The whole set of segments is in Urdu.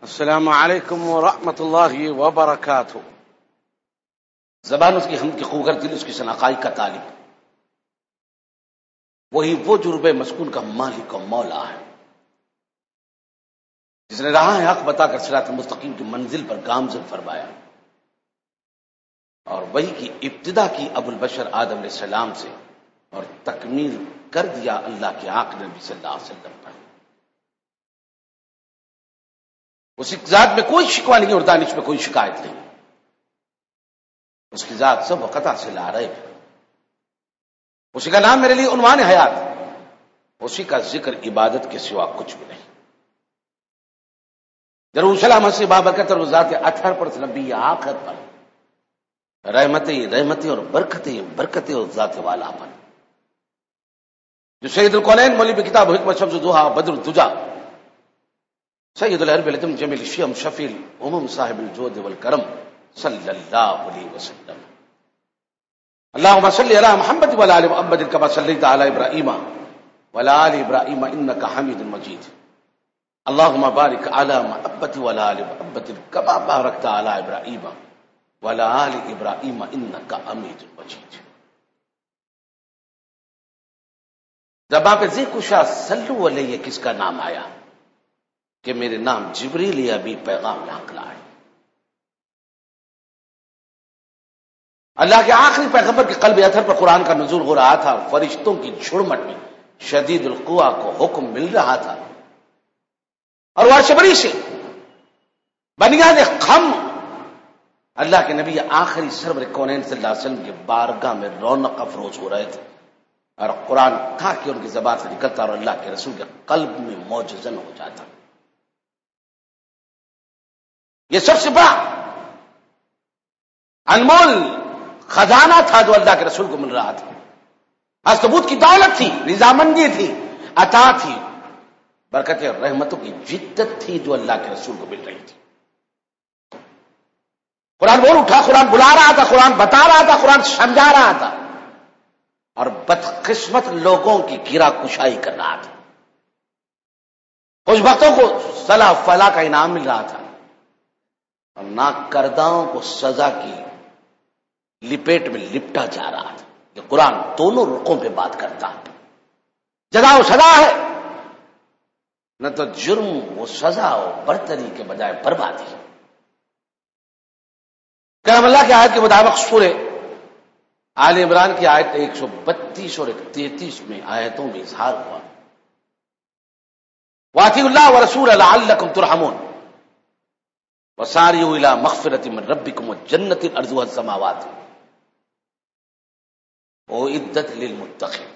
السلام علیکم ورحمۃ اللہ وبرکاتہ۔ زبان اس کی حمد کی خوگر، دل اس کی شناخائی کا طالب، وہی وہ جربے مسکون کا مالک و مولا ہے جس نے راہ حق بتا کر صراط مستقیم کی منزل پر گامزن فرمایا، اور وہی کی ابتدا کی ابو البشر آدم علیہ السلام سے اور تکمیل کر دیا اللہ کے آخری نبی صلی اللہ علیہ وسلم پر۔ اس کی ذات میں کوئی شکوہ نہیں اور دانش میں کوئی شکایت نہیں، اس کی ذات سب وقتہ سے لا رہے، اسی کا نام میرے لیے عنوان حیات، اسی کا ذکر عبادت کے سوا کچھ بھی نہیں۔ یروشلم سے بابرکت اور ذات اطہر پر، نبی آخر پر، رحمتیں اور برکتیں اور ذات والا پر، جو سید القولین مولوی کتاب حکمت شمس الضحیٰ بدر الدجا، سید العرب العظم جمیل الشیم شفیع الامم صاحب الجود والکرم صلی اللہ علیہ وسلم۔ اللہم صلی علی محمد وعلی آل محمد کما صلیت علی ابراہیم وعلی آل ابراہیم انک حمید مجید۔ اللہم بارک علی محمد وعلی آل محمد کما بارکت علی ابراہیم وعلی آل ابراہیم انک حمید مجید۔ جب آپ ذکر کشا صلو علیہ کس کا نام آیا کہ میرے نام جبریل یا بھی پیغام حق لائے۔ اللہ کے آخری پیغمبر کے قلب اطہر پر قرآن کا نزول ہو رہا تھا، فرشتوں کی جھڑمٹ میں شدید القوا کو حکم مل رہا تھا، اور وہ بری سے بنیاد خم اللہ کے نبی آخری سرور کونین صلی اللہ علیہ وسلم کے بارگاہ میں رونق افروز ہو رہے تھے، اور قرآن تھا کہ ان کی زبان سے نکلتا اور اللہ کے رسول کے قلب میں موجزن ہو جاتا۔ یہ سب سے بڑا انمول خزانہ تھا جو اللہ کے رسول کو مل رہا تھا، ثبوت کی دولت تھی، رضامندی تھی، عطا تھی، برکت اور رحمتوں کی جدت تھی جو اللہ کے رسول کو مل رہی تھی۔ قرآن بول اٹھا، قرآن بلا رہا تھا، قرآن بتا رہا تھا، قرآن سمجھا رہا تھا، اور بدقسمت لوگوں کی گرا کشائی کر رہا تھا۔ کچھ وقتوں کو صلاح فلاح کا انعام مل رہا تھا، اور ناکرداؤں کو سزا کی لپیٹ میں لپٹا جا رہا تھا۔ یہ قرآن دونوں رخوں پہ بات کرتا ہے، جزا و سزا ہے، نہ تو جرم و سزا و برتری کے بجائے بربادی۔ کرم اللہ کی آیت کے مطابق سورہ آل عمران کی آیت 132 اور 133 میں آیتوں میں اظہار ہوا، وَأَطِیعُوا اللَّهَ وَرَسُولَهُ لَعَلَّکُمْ تُرْحَمُونَ وَسَارِعُوا إِلَىٰ مَغْفِرَةٍ مِّن رَّبِّکُمْ وَجَنَّةٍ عَرْضُهَا السَّمَاوَاتُ وَأُعِدَّتْ لِلْمُتَّقِينَ۔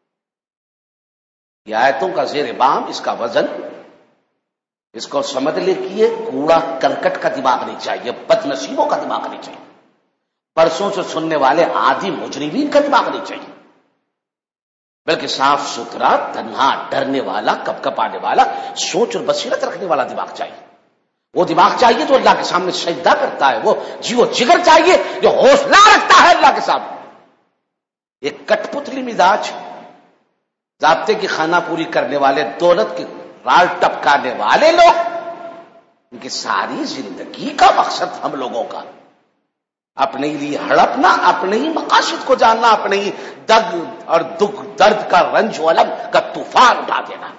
یہ آیتوں کا زیر بام، اس کا وزن، اس کو سمجھ لے کہ یہ کوڑا کرکٹ کا دماغ نہیں چاہیے، بد نصیبوں کا دماغ نہیں چاہیے، برسوں سے سننے والے عادی مجرمین کا دماغ نہیں چاہیے، بلکہ صاف ستھرا، تنہا، ڈرنے والا، کپ کپانے والا، سوچ اور بصیرت رکھنے والا دماغ چاہیے۔ وہ دماغ چاہیے جو اللہ کے سامنے سجدہ کرتا ہے، وہ جی و جگر چاہیے جو حوصلہ رکھتا ہے اللہ کے سامنے۔ ایک کٹ پتلی مزاج، ضابطے کی خانہ پوری کرنے والے، دولت کی رال ٹپکانے والے لوگ، ان کی ساری زندگی کا مقصد ہم لوگوں کا اپنے لیے ہڑپنا، اپنے ہی مقاصد کو جاننا، اپنے ہی درد اور دکھ درد کا رنج و الم کا طوفان اٹھا دینا۔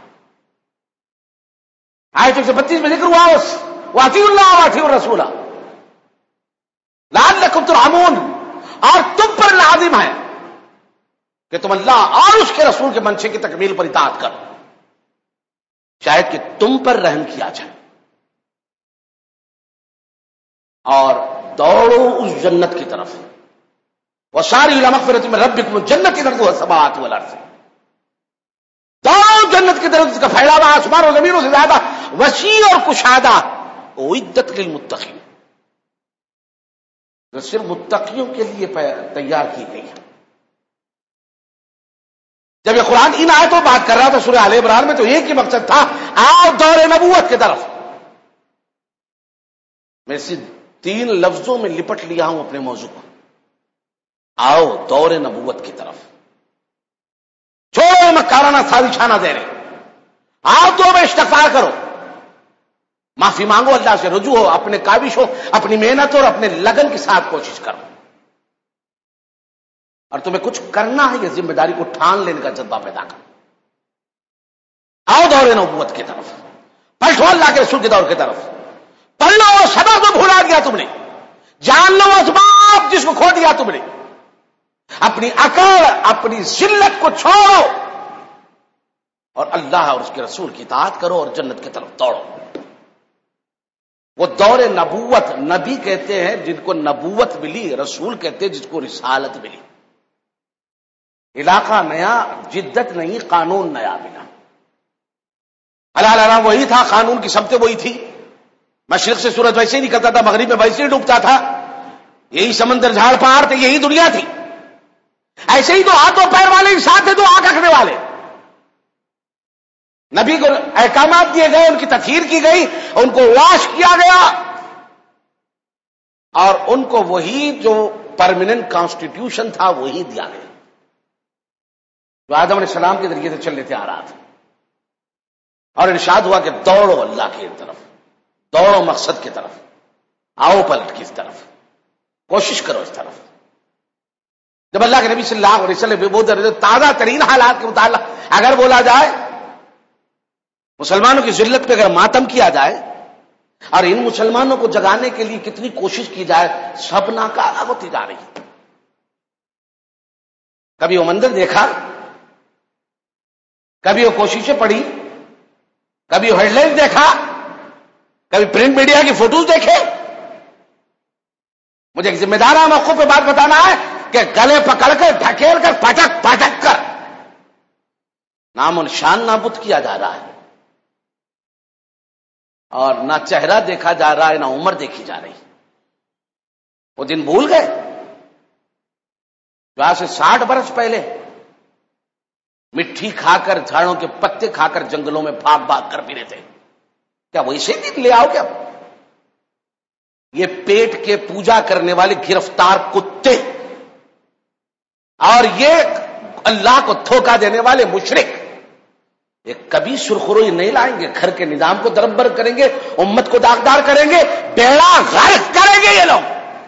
آیت 132 میں ذکر ہوا وَأَطِیعُوا اللَّهَ وَأَطِیعُوا الرَّسُولَ لَعَلَّکُمْ تُرْحَمُونَ، اور تم پر لازم ہے کہ تم اللہ اور اس کے رسول کے منشے کی تکمیل پر اطاعت کرو، شاید کہ تم پر رحم کیا جائے، اور دوڑو اس جنت کی طرف، وَسَارِعُوا إِلَىٰ مَغْفِرَةٍ مِّن رَّبِّکُمْ وَجَنَّةٍ عَرْضُهَا السَّمَاوَاتُ وَالْأَرْضُ، دوڑو جنت کی طرف، اس کا پھیلاوا آسمان اور زمینوں سے زیادہ وسیع اور کشادہ، اعدت للمتقین، جو صرف متقیوں کے لیے تیار کی گئی ہے۔ جب یہ قرآن ان آیتوں بات کر رہا تھا سورہ آل عمران میں، تو ایک ہی مقصد تھا، آؤ دور نبوت کی طرف۔ میں صرف 3 لفظوں میں لپٹ لیا ہوں اپنے موضوع کو، آؤ دور نبوت کی طرف، چھوڑو مکارانہ سازشانہ دے رہے، آؤ تو میں استغفار کرو، معافی مانگو، اللہ سے رجوع ہو، اپنے کاوش ہو، اپنی محنت اور اپنے لگن کے ساتھ کوشش کرو، اور تمہیں کچھ کرنا ہے، یہ ذمہ داری کو ٹھان لینے کا جذبہ پیدا کرو۔ آؤ دور نبوت کی طرف، پلٹو اللہ کے رسول کے دور کی طرف، پڑھ لو وہ سبب کو بھلا دیا تم نے، جان لو وہ اسباب جس کو کھو دیا تم نے، اپنی عقل اپنی ذلت کو چھوڑو اور اللہ اور اس کے رسول کی اطاعت کرو اور جنت کی طرف دوڑو۔ وہ دور نبوت، نبی کہتے ہیں جن کو نبوت ملی، رسول کہتے ہیں جس کو رسالت ملی۔ علاقہ نیا، جدت نہیں، قانون نیا ملا۔ حلال حرام وہی تھا، قانون کی سمتیں وہی تھی، مشرق سے سورج ویسے ہی نکلتا تھا، مغرب میں ویسے ہی ڈوبتا تھا، یہی سمندر جھاڑ پہاڑ تھے، یہی دنیا تھی، ایسے ہی دو ہاتھ و پیر والے انسان تھے، دو آنکھ رکھنے والے۔ نبی کو احکامات دیے گئے، ان کی تطہیر کی گئی، ان کو واش کیا گیا، اور ان کو وہی جو پرماننٹ کانسٹیٹیوشن تھا وہی دیا گیا جو آدم علیہ السلام کے ذریعے سے چل لیتے آ رہا تھا۔ اور ارشاد ہوا کہ دوڑو اللہ کی طرف، دوڑو مقصد کی طرف، آؤ پلٹ کی طرف، کوشش کرو اس طرف۔ جب اللہ کے نبی صلی اللہ علیہ وسلم وہ تازہ ترین حالات کے متعلق اگر بولا جائے، مسلمانوں کی ذلت پہ اگر ماتم کیا جائے اور ان مسلمانوں کو جگانے کے لیے کتنی کوشش کی جائے، سب ناکارہ ہوتی جا رہی ہے۔ کبھی وہ منظر دیکھا، کبھی وہ کوششیں پڑھی، کبھی وہ ہیڈ لائن دیکھا، کبھی پرنٹ میڈیا کی فوٹوز دیکھے۔ مجھے ایک ذمہ دار موقع پہ بات بتانا ہے کہ گلے پکڑ کر ڈھکیل کر پٹک پٹک کر نام و نشان نابود کیا جا رہا ہے، اور نہ چہرہ دیکھا جا رہا ہے، نہ عمر دیکھی جا رہی۔ وہ دن بھول گئے جو آج سے 60 برس پہلے مٹی کھا کر، جھاڑوں کے پتے کھا کر جنگلوں میں بھاگ بھاگ کر پیرے تھے۔ کیا ویسے دن لے آؤ کیا؟ یہ پیٹ کے پوجا کرنے والے گرفتار کتے اور یہ اللہ کو دھوکہ دینے والے مشرک یہ کبھی سرخروئی نہیں لائیں گے، گھر کے نظام کو دربر کریں گے، امت کو داغدار کریں گے، بیڑا غرق کریں گے۔ یہ لوگ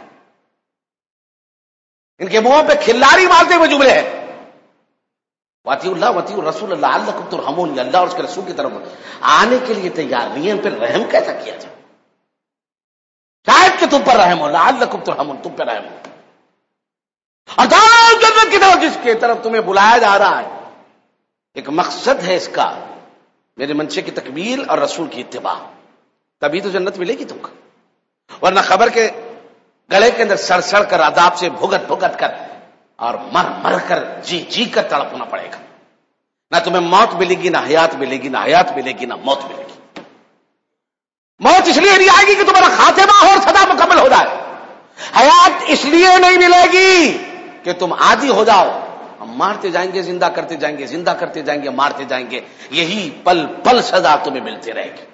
ان کے منہوں پہ کھلاری مارتے ہوئے جملے ہیں، واطیعوا اللہ واطیعوا الرسول لعلکم ترحمون۔ اللہ اور اس کے رسول کی طرف آنے کے لیے تیار نہیں ہے، ان پہ رحم کیسا کیا جائے؟ شاید کہ تم پر رحم ہو، لعلکم ترحمون، تم پہ رحم ہو، اور جاؤ جنت کی طرف جس کی طرف تمہیں بلایا جا رہا ہے۔ ایک مقصد ہے اس کا، میرے منشے کی تکمیل اور رسول کی اتباع، تبھی تو جنت ملے گی تم کو، ورنہ خبر کے گلے کے اندر سڑ سڑ کر، عذاب سے بھگت بھگت کر اور مر مر کر، جی جی کر تڑپنا پڑے گا۔ نہ تمہیں موت ملے گی، نہ حیات ملے گی، نہ حیات ملے گی، نہ موت ملے گی۔ موت اس لیے نہیں آئے گی کہ تمہارا خاتمہ اور سدا مکمل ہو جائے، حیات اس لیے نہیں ملے گی کہ تم عادی ہو جاؤ، ہم مارتے جائیں گے، زندہ کرتے جائیں گے، زندہ کرتے جائیں گے، مارتے جائیں گے، یہی پل پل سزا تمہیں ملتی رہے گی۔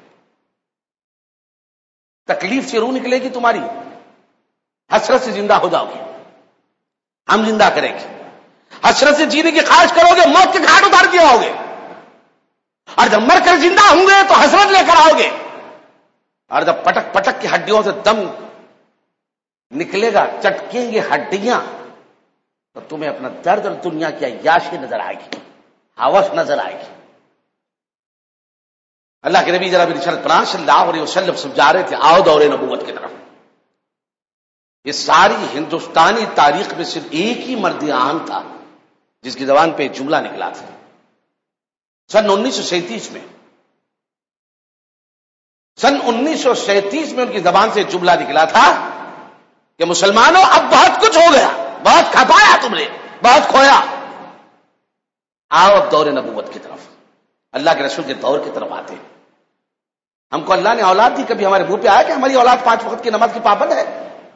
تکلیف سے روح نکلے گی تمہاری، حسرت سے زندہ ہو جاؤ گے، ہم زندہ کریں گے، حسرت سے جینے کی خواہش کرو گے، موت کے گھاٹ اتار کے آؤ گے، اور جب مر کر زندہ ہوں گے تو حسرت لے کر آؤ گے، اور جب پٹک پٹک کی ہڈیوں سے دم نکلے گا، چٹکیں گے ہڈیاں، تو تمہیں اپنا درد اور دنیا کی عیاشی نظر آئے گی، ہوس نظر آئے گی۔ اللہ کے نبی جناب رسالت پناہ صلی اللہ علیہ وسلم سمجھا رہے تھے، آؤ دور نبوت کی طرف۔ یہ ساری ہندوستانی تاریخ میں صرف ایک ہی مرد عام تھا جس کی زبان پہ جملہ نکلا تھا، سن 1937 میں، سن 1937 میں ان کی زبان سے جملہ نکلا تھا کہ مسلمانوں اب بہت کچھ ہو گیا، بہت کھپایا تم نے، بہت کھویا، آؤ اب دور نبوت کی طرف، اللہ کے رسول کے دور کی طرف آتے ہیں۔ ہم کو اللہ نے اولاد دی، کبھی ہمارے منہ پہ آیا کہ ہماری اولاد 5 وقت کی نماز کی پابند ہے؟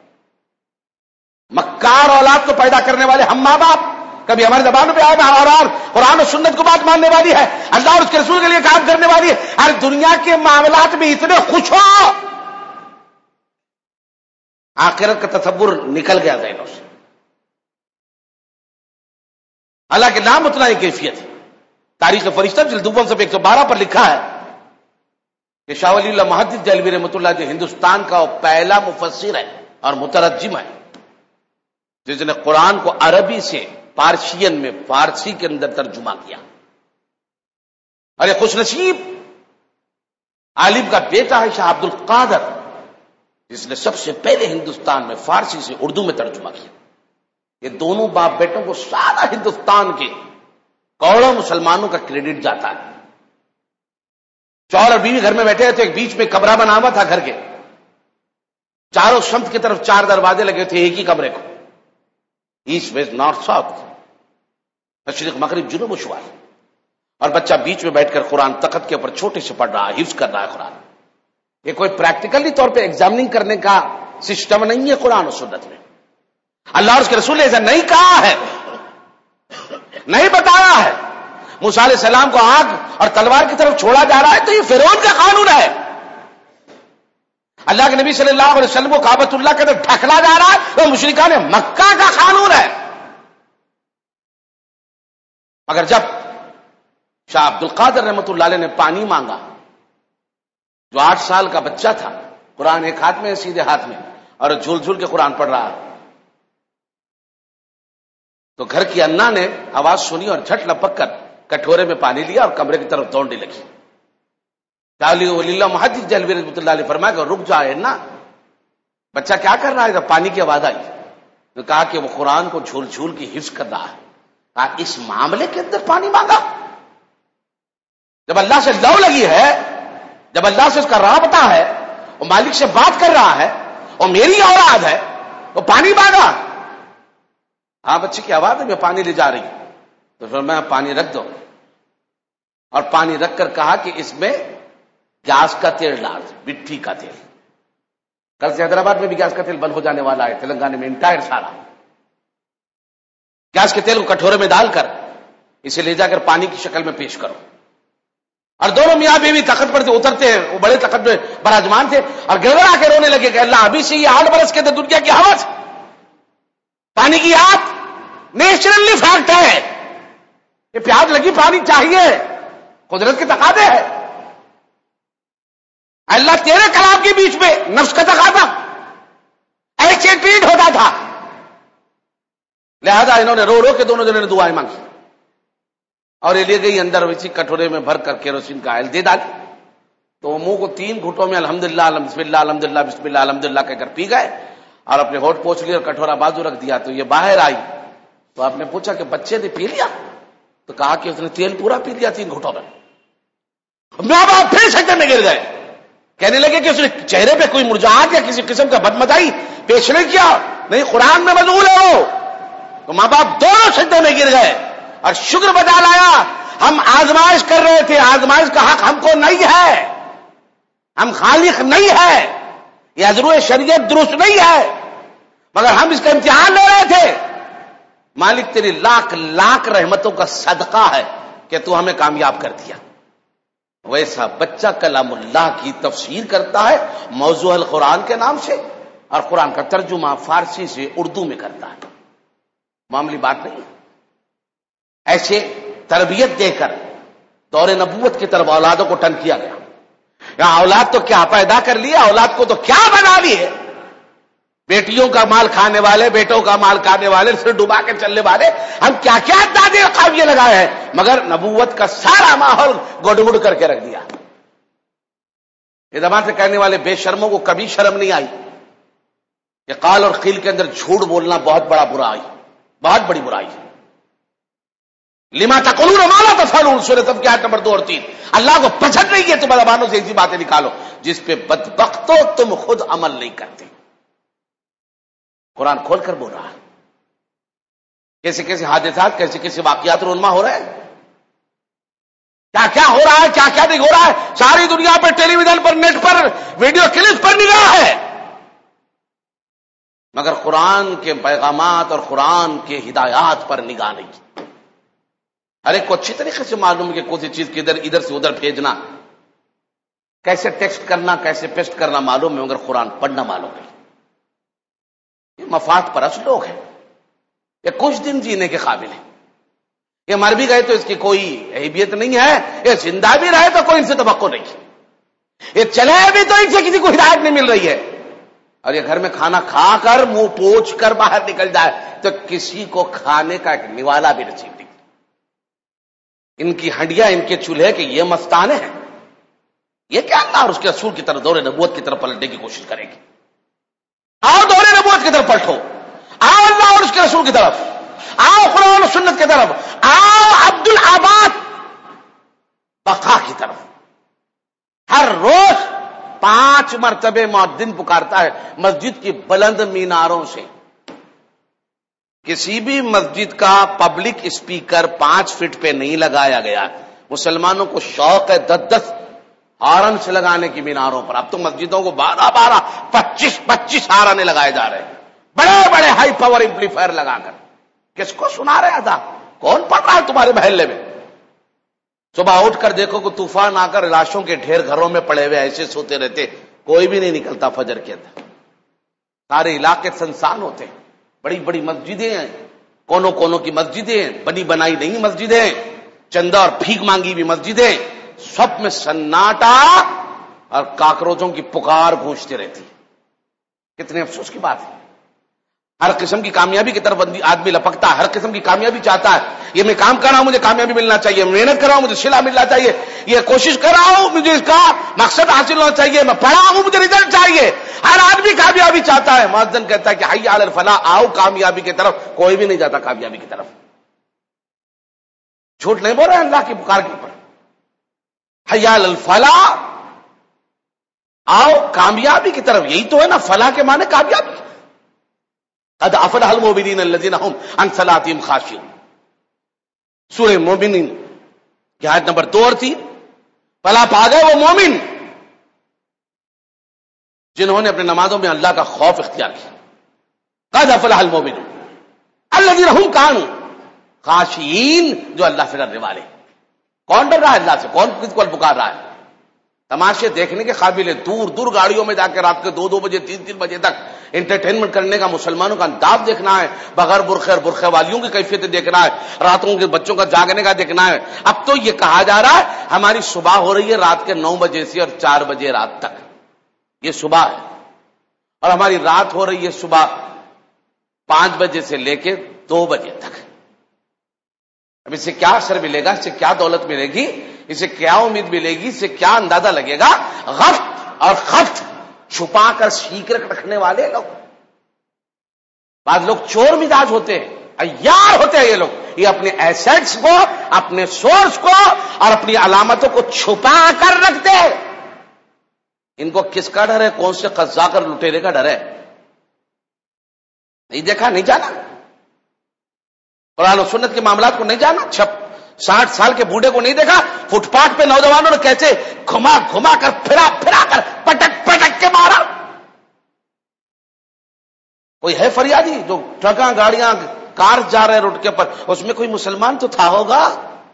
مکار اولاد کو پیدا کرنے والے ہم ماں باپ، کبھی ہماری زبانوں پہ آیا اور قرآن و سنت کو بات ماننے والی ہے، اللہ اور اس کے رسول کے لیے کام کرنے والی ہے، ہر دنیا کے معاملات میں اتنے خوش ہو، آخرت کا تصور نکل گیا ذہنوں سے۔ اللہ کے نام اتنا ہی کیفیت ہے۔ تاریخ فرشتہ جلد دوم صفحہ 112 پر لکھا ہے کہ شاہ ولی اللہ محدث دہلوی رحمۃ اللہ جو ہندوستان کا پہلا مفسر ہے اور مترجم ہے جس نے قرآن کو عربی سے پارشین میں فارسی کے اندر ترجمہ کیا. اور یہ خوش نصیب عالم کا بیٹا ہے شاہ عبد القادر جس نے سب سے پہلے ہندوستان میں فارسی سے اردو میں ترجمہ کیا. یہ دونوں باپ بیٹوں کو سارا ہندوستان کے کروڑوں مسلمانوں کا کریڈٹ جاتا ہے. شوہر اور بیوی گھر میں بیٹھے تھے, ایک بیچ میں کمرہ بنا ہوا تھا گھر کے, چاروں سمت کی طرف 4 دروازے لگے تھے ایک ہی کمرے کو, ایسٹ ویسٹ نارتھ ساؤتھ, مشرق مغرب جنوب و شمال, اور بچہ بیچ میں بیٹھ کر قرآن تخت کے اوپر چھوٹے سے پڑھ رہا ہے, حفظ کر رہا ہے قرآن. یہ کوئی پریکٹیکلی طور پہ ایگزامننگ کرنے کا سسٹم نہیں ہے قرآن و سنت میں. اللہ اور اس کے رسول نے ایسا نہیں کہا ہے, نہیں بتایا ہے. موسیٰ علیہ السلام کو آگ اور تلوار کی طرف چھوڑا جا رہا ہے تو یہ فرعون کا قانون ہے. اللہ کے نبی صلی اللہ علیہ وسلم کو کعبۃ اللہ کے اندر ڈھکلا جا رہا ہے تو مشرکان مکہ کا قانون ہے. مگر جب شاہ عبد القادر رحمۃ اللہ علیہ نے پانی مانگا, جو 8 سال کا بچہ تھا, قرآن ایک ہاتھ میں سیدھے ہاتھ میں, اور جھول جھول کے قرآن پڑھ رہا, تو گھر کی انا نے آواز سنی اور جھٹ لپک کر کٹورے میں پانی لیا اور کمرے کی طرف دوڑنے لگی. ولی اللہ محدث دہلوی رحمۃ اللہ علیہ فرمایا کہ رک جائے نا, بچہ کیا کر رہا ہے؟ جب پانی کی آواز آئی تو کہا کہ وہ قرآن کو جھول جھول کی حفظ کر رہا ہے. کہا اس معاملے کے اندر پانی مانگا؟ جب اللہ سے لو لگی ہے, جب اللہ سے اس کا رابطہ ہے, وہ مالک سے بات کر رہا ہے, اور میری اولاد ہے, وہ پانی مانگا. ہاں بچے کی آواز ہے, میں پانی لے جا رہی ہوں. تو پھر میں پانی رکھ دو, اور پانی رکھ کر کہا کہ اس میں گیس کا تیل ڈال, مٹی کا تیل. کل سے حیدرآباد میں بھی گیس کا تیل بند ہو جانے والا ہے, تلنگانہ میں انٹائر سارا. گیس کے تیل کو کٹورے میں ڈال کر اسے لے جا کر پانی کی شکل میں پیش کرو. اور دونوں میاں بیوی تخت پر سے اترتے ہیں, وہ بڑے تخت میں براجمان تھے, اور گڑگڑا کے رونے لگے کہ اللہ ابھی سے یہ 8 برس کے اندر دنیا کی حوث, پانی کی یاد نیچرلی فیکٹ ہے, یہ پیاس لگی پانی چاہیے, قدرت کے تقاضے ہے. اللہ تیرے کلام کے بیچ میں نفس کا تقاضا ایسے ٹریٹ ہوتا تھا, لہذا انہوں نے رو رو کے دونوں جنوں نے دعائیں مانگی, اور یہ لے گئی اندر اسی کٹورے میں بھر کر کیروسین کا آئل دے ڈالی. تو وہ منہ کو 3 گھٹوں میں الحمدللہ بسم اللہ الحمدللہ بسم اللہ الحمدللہ کہہ کر پی گئے, اور اپنے ہونٹ پوچھ لیا اور کٹورا بازو رکھ دیا. تو یہ باہر آئی تو آپ نے پوچھا کہ بچے نے پی لیا؟ تو کہا کہ اس نے تیل پورا پی لیا 3 گھٹوں میں. ماں باپ پھر سجدے میں گر گئے, کہنے لگے کہ اس نے چہرے پہ کوئی مرجعات یا کسی قسم کا بدمزائی پیش نہیں کیا, نہیں قرآن میں مذموم ہے وہ. تو ماں باپ دونوں سجدے میں گر گئے اور شکر بجا لایا. ہم آزمائش کر رہے تھے, آزمائش کا حق ہم کو نہیں ہے, ہم خالق نہیں ہے, یہ ازرو شریعت درست نہیں ہے, مگر ہم اس کا امتحان لے رہے تھے. مالک تیری لاکھ لاکھ رحمتوں کا صدقہ ہے کہ تو ہمیں کامیاب کر دیا. ویسا بچہ کلام اللہ کی تفسیر کرتا ہے موضوع القرآن کے نام سے, اور قرآن کا ترجمہ فارسی سے اردو میں کرتا ہے. معمولی بات نہیں. ایسے تربیت دے کر دور نبوت کی طرف اولادوں کو ٹن کیا گیا. یہاں اولاد تو کیا پیدا کر لیا, اولاد کو تو کیا بنا لیے. بیٹیوں کا مال کھانے والے, بیٹوں کا مال کھانے والے, سر ڈبا کے چلنے والے, ہم کیا کیا دادے قابیہ لگائے ہیں, مگر نبوت کا سارا ماحول گڑبڑ کر کے رکھ دیا. یہ زبان سے کہنے والے بے شرموں کو کبھی شرم نہیں آئی کہ قال اور قیل کے اندر جھوٹ بولنا بہت بڑا برائی, بہت بڑی برائی ہے. لما تقولون ما لا تفعلون, سورۃ کی آیت نمبر 2 اور 3. اللہ کو پسند نہیں ہے تم زبانوں سے ایسی باتیں نکالو جس پہ بدبختو تم خود عمل نہیں کرتے. قرآن کھول کر بول رہا ہے. کیسے کیسے حادثات, کیسے کیسے واقعات رونما ہو رہے ہیں, کیا کیا ہو رہا ہے, کیا کیا نہیں ہو رہا ہے. ساری دنیا پر ٹیلی ویژن پر, نیٹ پر, ویڈیو کلپ پر نگاہ ہے, مگر قرآن کے پیغامات اور قرآن کے ہدایات پر نگاہ نہیں. ہر ایک کو اچھی طریقے سے معلوم ہے کہ کوئی چیز کدھر ادھر سے ادھر بھیجنا, کیسے ٹیکسٹ کرنا, کیسے پیسٹ کرنا معلوم ہے, مگر قرآن پڑھنا معلوم ہے. یہ مفاد پرست لوگ ہیں, یہ کچھ دن جینے کے قابل ہیں. یہ مر بھی گئے تو اس کی کوئی اہمیت نہیں ہے, یہ زندہ بھی رہے تو کوئی ان سے توقع نہیں. یہ چلے بھی تو ان سے کسی کو ہدایت نہیں مل رہی ہے، اور یہ گھر میں کھانا کھا کر منہ پوچھ کر باہر نکل جائے تو کسی کو کھانے کا ایک نوالا بھی نصیب نہیں۔ ان کی ہڈیاں ان کے چولہے کہ یہ مستانے ہیں، یہ کیا اللہ اور اس کے رسول کی طرف دور نبوت کی طرف پلٹنے کی کوشش کریں گے؟ آؤ دور نبوت کی طرف پلٹو، آؤ اللہ اور اس کے رسول کی طرف، آؤ قرآن و سنت کی طرف، آؤ عبد العباد بقا کی طرف۔ ہر روز 5 مرتبے مؤذن پکارتا ہے مسجد کی بلند میناروں سے۔ کسی بھی مسجد کا پبلک اسپیکر 5 فٹ پہ نہیں لگایا گیا، مسلمانوں کو شوق ہے 10 ہارن سے لگانے کی میناروں پر۔ اب تو مسجدوں کو 12 25 ہارن لگائے جا رہے ہیں، بڑے بڑے ہائی پاور ایمپلیفائر لگا کر۔ کس کو سنا رہے ادا؟ کون پڑھ رہا ہے تمہارے محلے میں؟ صبح اٹھ کر دیکھو کہ طوفان آ کر لاشوں کے ڈھیر گھروں میں پڑے ہوئے ایسے سوتے رہتے، کوئی بھی نہیں نکلتا فجر کے اندر، سارے علاقے سنسان ہوتے ہیں۔ بڑی بڑی مسجدیں ہیں، کونوں کونوں کی مسجدیں ہیں، بنی بنائی نہیں مسجدیں، چندہ اور بھیک مانگی بھی مسجدیں، سب میں سناٹا اور کاکروچوں کی پکار گونجتی رہتی۔ کتنے افسوس کی بات ہے۔ ہر قسم کی کامیابی کی طرف آدمی لپکتا ہے، ہر قسم کی کامیابی چاہتا ہے، یہ میں کام کر رہا ہوں مجھے کامیابی ملنا چاہیے، محنت کر رہا ہوں مجھے صلہ ملنا چاہیے، یہ کوشش کر رہا ہوں مجھے اس کا مقصد حاصل ہونا چاہیے، میں پڑھا ہوں مجھے رزلٹ چاہیے۔ ہر آدمی کامیابی چاہتا ہے۔ مؤذن کہتا ہے کہ حی علی الفلاح، آؤ کامیابی کی طرف، کوئی بھی نہیں جاتا کامیابی کی طرف۔ جھوٹ نہیں بول رہے اللہ کی پکار کے اوپر۔ حی علی الفلاح، آؤ کامیابی کی طرف، یہی تو ہے نا فلاح کے معنی کامیابی۔ قد افلح المؤمنین الذین هم عن صلاتهم خاشعون، سورہ مومنین کی آیت نمبر 2 اور 3۔ فلاح پا گئے وہ مومن جنہوں نے اپنے نمازوں میں اللہ کا خوف اختیار کیا۔ قد افلح المؤمنون الذین هم كانوا خاشعین، جو اللہ سے ڈرنے والے۔ کون ڈر رہا ہے اللہ سے؟ کون کس کو پکار رہا ہے؟ تماشے دیکھنے کے قابل ہے، دور دور گاڑیوں میں جا کے رات کے 2 بجے 3 بجے تک انٹرٹینمنٹ کرنے کا مسلمانوں کا انداز دیکھنا ہے، بغیر برقع اور برقع والیوں کی کیفیت دیکھنا ہے، راتوں کے بچوں کا جاگنے کا دیکھنا ہے۔ اب تو یہ کہا جا رہا ہے ہماری صبح ہو رہی ہے رات کے 9 بجے سے اور 4 بجے رات تک، یہ صبح ہے، اور ہماری رات ہو رہی ہے صبح 5 بجے سے لے کے 2 بجے تک۔ اب اس سے کیا اثر ملے گا؟ اس سے کیا دولت ملے گی؟ اس سے کیا امید ملے گی؟ اس سے کیا اندازہ لگے گا؟ غفت اور خفت چھپا کر سیکرٹ رکھنے والے لوگ، بعض لوگ چور مزاج ہوتے ہیں، عیار ہوتے ہیں، یہ لوگ یہ اپنے ایسیٹس کو، اپنے سورس کو اور اپنی علامتوں کو چھپا کر رکھتے ہیں۔ ان کو کس کا ڈر ہے؟ کون سے قزاق اور لٹیرے کا ڈر ہے؟ نہیں دیکھا، نہیں جانا، قرآن و سنت کے معاملات کو نہیں جانا، 60 سال کے بوڑھے کو نہیں دیکھا فٹ پاتھ پہ نوجوانوں نے کیسے گھما گھما کر پھرا پھرا کر پٹک پٹک کے مارا؟ کوئی ہے فریادی جو ٹرکاں گاڑیاں کار جا رہے روڈ کے اوپر، اس میں کوئی مسلمان تو تھا ہوگا،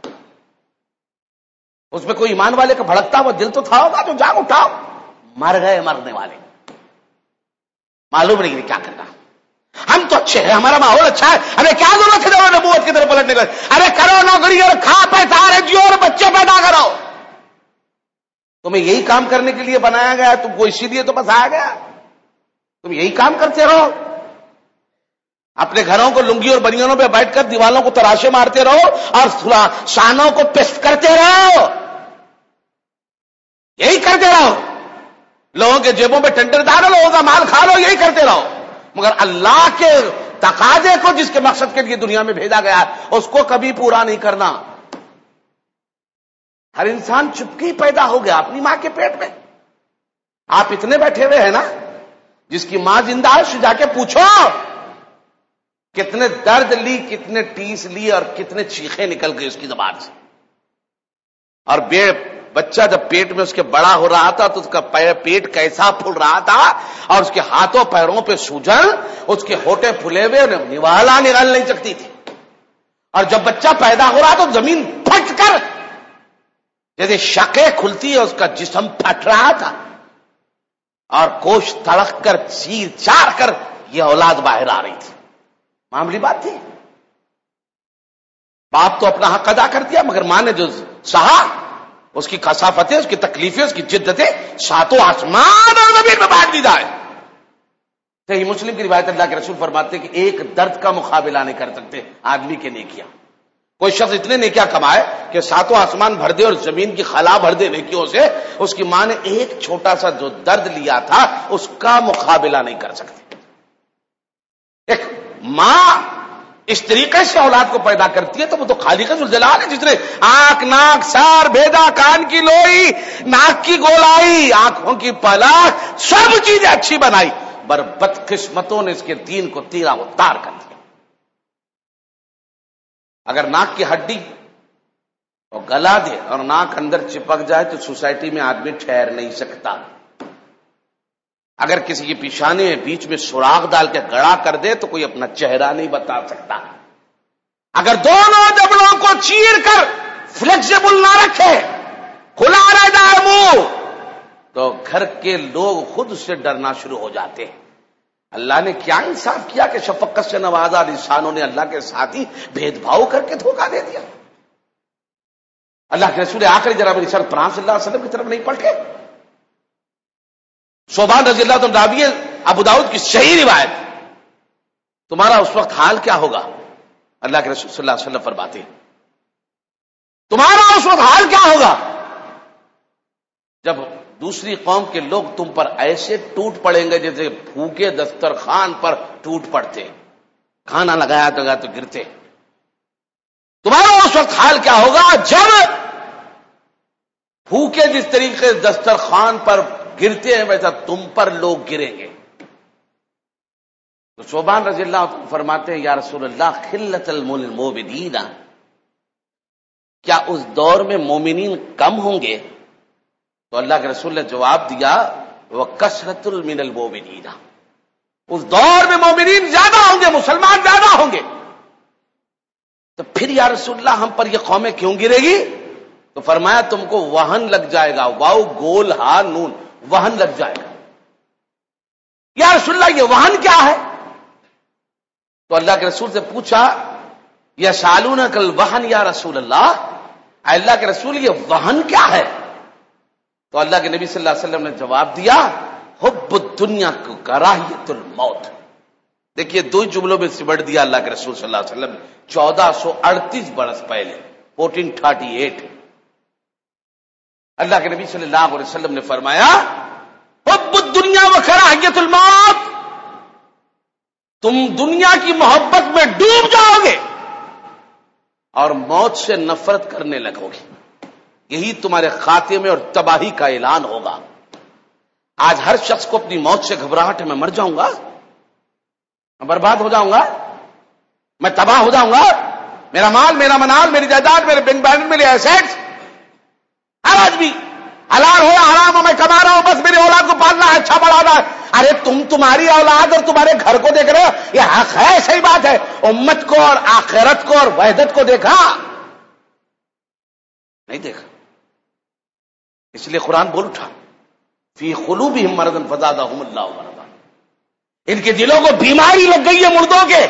اس میں کوئی ایمان والے کا بھڑکتا ہوا دل تو تھا ہوگا جو جاگ اٹھاؤ۔ مر گئے مرنے والے، معلوم نہیں کیا کرنا۔ ہم تو اچھے ہیں، ہمارا ماحول اچھا ہے، ہمیں کیا ضرورت ہے دور نبوت کی طرف پلٹنے کا؟ ارے کرو نوکری اور کھا پیسہ جیو اور بچے پیدا کرو۔ تمہیں یہی کام کرنے کے لیے بنایا گیا، تم کو اسی لیے تو بسایا گیا، تم یہی کام کرتے رہو، اپنے گھروں کو لنگی اور بنیانوں پہ بیٹھ کر دیوالوں کو تراشے مارتے رہو اور شانوں کو پیسٹ کرتے رہو، یہی کرتے رہو، لوگوں کے جیبوں پہ ٹینڈر ڈالو، لوگوں کا مال کھا لو، یہی کرتے رہو، مگر اللہ کے تقاضے کو جس کے مقصد کے لیے دنیا میں بھیجا گیا ہے اس کو کبھی پورا نہیں کرنا۔ ہر انسان چپکی پیدا ہو گیا اپنی ماں کے پیٹ میں۔ آپ اتنے بیٹھے ہوئے ہیں نا، جس کی ماں زندہ ہے اس سے جا کے پوچھو کتنے درد لی، کتنے ٹیس لی اور کتنے چیخیں نکل گئی اس کی زبان سے۔ اور بچہ جب پیٹ میں اس کے بڑا ہو رہا تھا تو اس کا پیٹ کیسا پھول رہا تھا، اور اس کے ہاتھوں پیروں پہ سوجن، اس کے ہوٹے پھلے ہوئے، نوالا نکل نہیں سکتی تھی، اور جب بچہ پیدا ہو رہا تو زمین پھٹ کر جیسے شاخیں کھلتی ہے اس کا جسم پھٹ رہا تھا، اور گوشت تڑک کر چیر چار کر یہ اولاد باہر آ رہی تھی۔ معمولی بات تھی؟ باپ تو اپنا حق ادا کر دیا، مگر ماں نے جو سہا اس کی کثافتیں، اس کی تکلیفیں، اس کی جدتیں ساتوں آسمان اور زمین میں بانٹ دی جائے. صحیح مسلم کی روایت، اللہ کے رسول فرماتے ہیں کہ ایک درد کا مقابلہ نہیں کر سکتے آدمی کے نیکیاں. کوئی شخص اتنے نیکیاں کمائے کہ ساتوں آسمان بھر دے اور زمین کی خلا بھر دے نیکیوں سے، اس کی ماں نے ایک چھوٹا سا جو درد لیا تھا اس کا مقابلہ نہیں کر سکتی. ایک ماں اس طریقے سے اولاد کو پیدا کرتی ہے تو وہ تو خالق ذوالجلال ہے، جس نے آنکھ، ناک، سار، بھیدا، کان کی لوئی، ناک کی گولائی، آنکھوں کی پلاک، سب چیزیں اچھی بنائی، پر بدقسمتوں نے اس کے دین کو تیرا و تار کر دیا. اگر ناک کی ہڈی اور گلا دے اور ناک اندر چپک جائے تو سوسائٹی میں آدمی ٹھہر نہیں سکتا. اگر کسی کی پیشانی میں بیچ میں سوراخ ڈال کے گڑا کر دے تو کوئی اپنا چہرہ نہیں بتا سکتا. اگر دونوں جبڑوں کو چیر کر فلیکسیبل نہ رکھے، کھلا رہ جائے منہ، تو گھر کے لوگ خود سے ڈرنا شروع ہو جاتے ہیں. اللہ نے کیا انصاف کیا کہ شفقت سے نوازا، انسانوں نے اللہ کے ساتھ ہی بھید بھاؤ کر کے دھوکہ دے دیا. اللہ کے رسول آخری جناب رسالت پناہ صلی اللہ علیہ وسلم کی طرف نہیں پلٹے. صوبان رضی اللہ عنہ راوی ابو داؤد کی صحیح روایت، تمہارا اس وقت حال کیا ہوگا؟ اللہ کے رسول صلی اللہ علیہ وسلم فرماتے ہیں تمہارا اس وقت حال کیا ہوگا جب دوسری قوم کے لوگ تم پر ایسے ٹوٹ پڑیں گے جیسے بھوکے دسترخوان پر ٹوٹ پڑتے، کھانا لگایا تو گرتے. تمہارا اس وقت حال کیا ہوگا جب بھوکے جس طریقے سے دسترخوان پر گرتے ہیں ویسا تم پر لوگ گریں گے. تو صوبان رضی اللہ عنہ فرماتے ہیں یا رسول اللہ خلت المومنین، کیا اس دور میں مومنین کم ہوں گے؟ تو اللہ کے رسول نے جواب دیا وَكَثْرَةٌ مِّنَ الْمُؤْمِنِينَ، اس دور میں مومنین زیادہ ہوں گے، مسلمان زیادہ ہوں گے. تو پھر یا رسول اللہ ہم پر یہ قومیں کیوں گرے گی؟ تو فرمایا تم کو وہن لگ جائے گا، واؤ گول ہا نون، وہن لگ جائے گا. یا رسول اللہ یہ وہن کیا ہے؟ تو اللہ کے رسول سے پوچھا یسالونک الوہن یا رسول اللہ، اللہ کے رسول یہ وہن کیا ہے؟ تو اللہ کے نبی صلی اللہ علیہ وسلم نے جواب دیا حب الدنیا کو کراہیت الموت. دیکھیے دو جملوں میں سمٹ دیا اللہ کے رسول صلی اللہ علیہ وسلم 1438 برس پہلے 1438. اللہ کے نبی صلی اللہ علیہ وسلم نے فرمایا حب الدنیا و کراہیت الموت، تم دنیا کی محبت میں ڈوب جاؤ گے اور موت سے نفرت کرنے لگو گے، یہی تمہارے خاتمے اور تباہی کا اعلان ہوگا. آج ہر شخص کو اپنی موت سے گھبراہٹ ہے میں مر جاؤں گا، میں برباد ہو جاؤں گا، میں تباہ ہو جاؤں گا، میرا مال، میرا منال، میری جائیداد، میرے بینک بیلنس، میرے ایسیٹس، ہر آدمی حلال ہو یا حرام ہو میں کما رہا ہوں، بس میری اولاد کو پالنا ہے، اچھا بڑھانا ہے. ارے تمہاری اولاد اور تمہارے گھر کو دیکھ رہے ہو، یہ حق ہے، صحیح بات ہے. امت کو اور آخرت کو اور وحدت کو دیکھا نہیں؟ دیکھا. اس لیے قرآن بول اٹھا فی قلوبہم مرض فزادہم اللہ مرضا، ان کے دلوں کو بیماری لگ گئی ہے مردوں کے،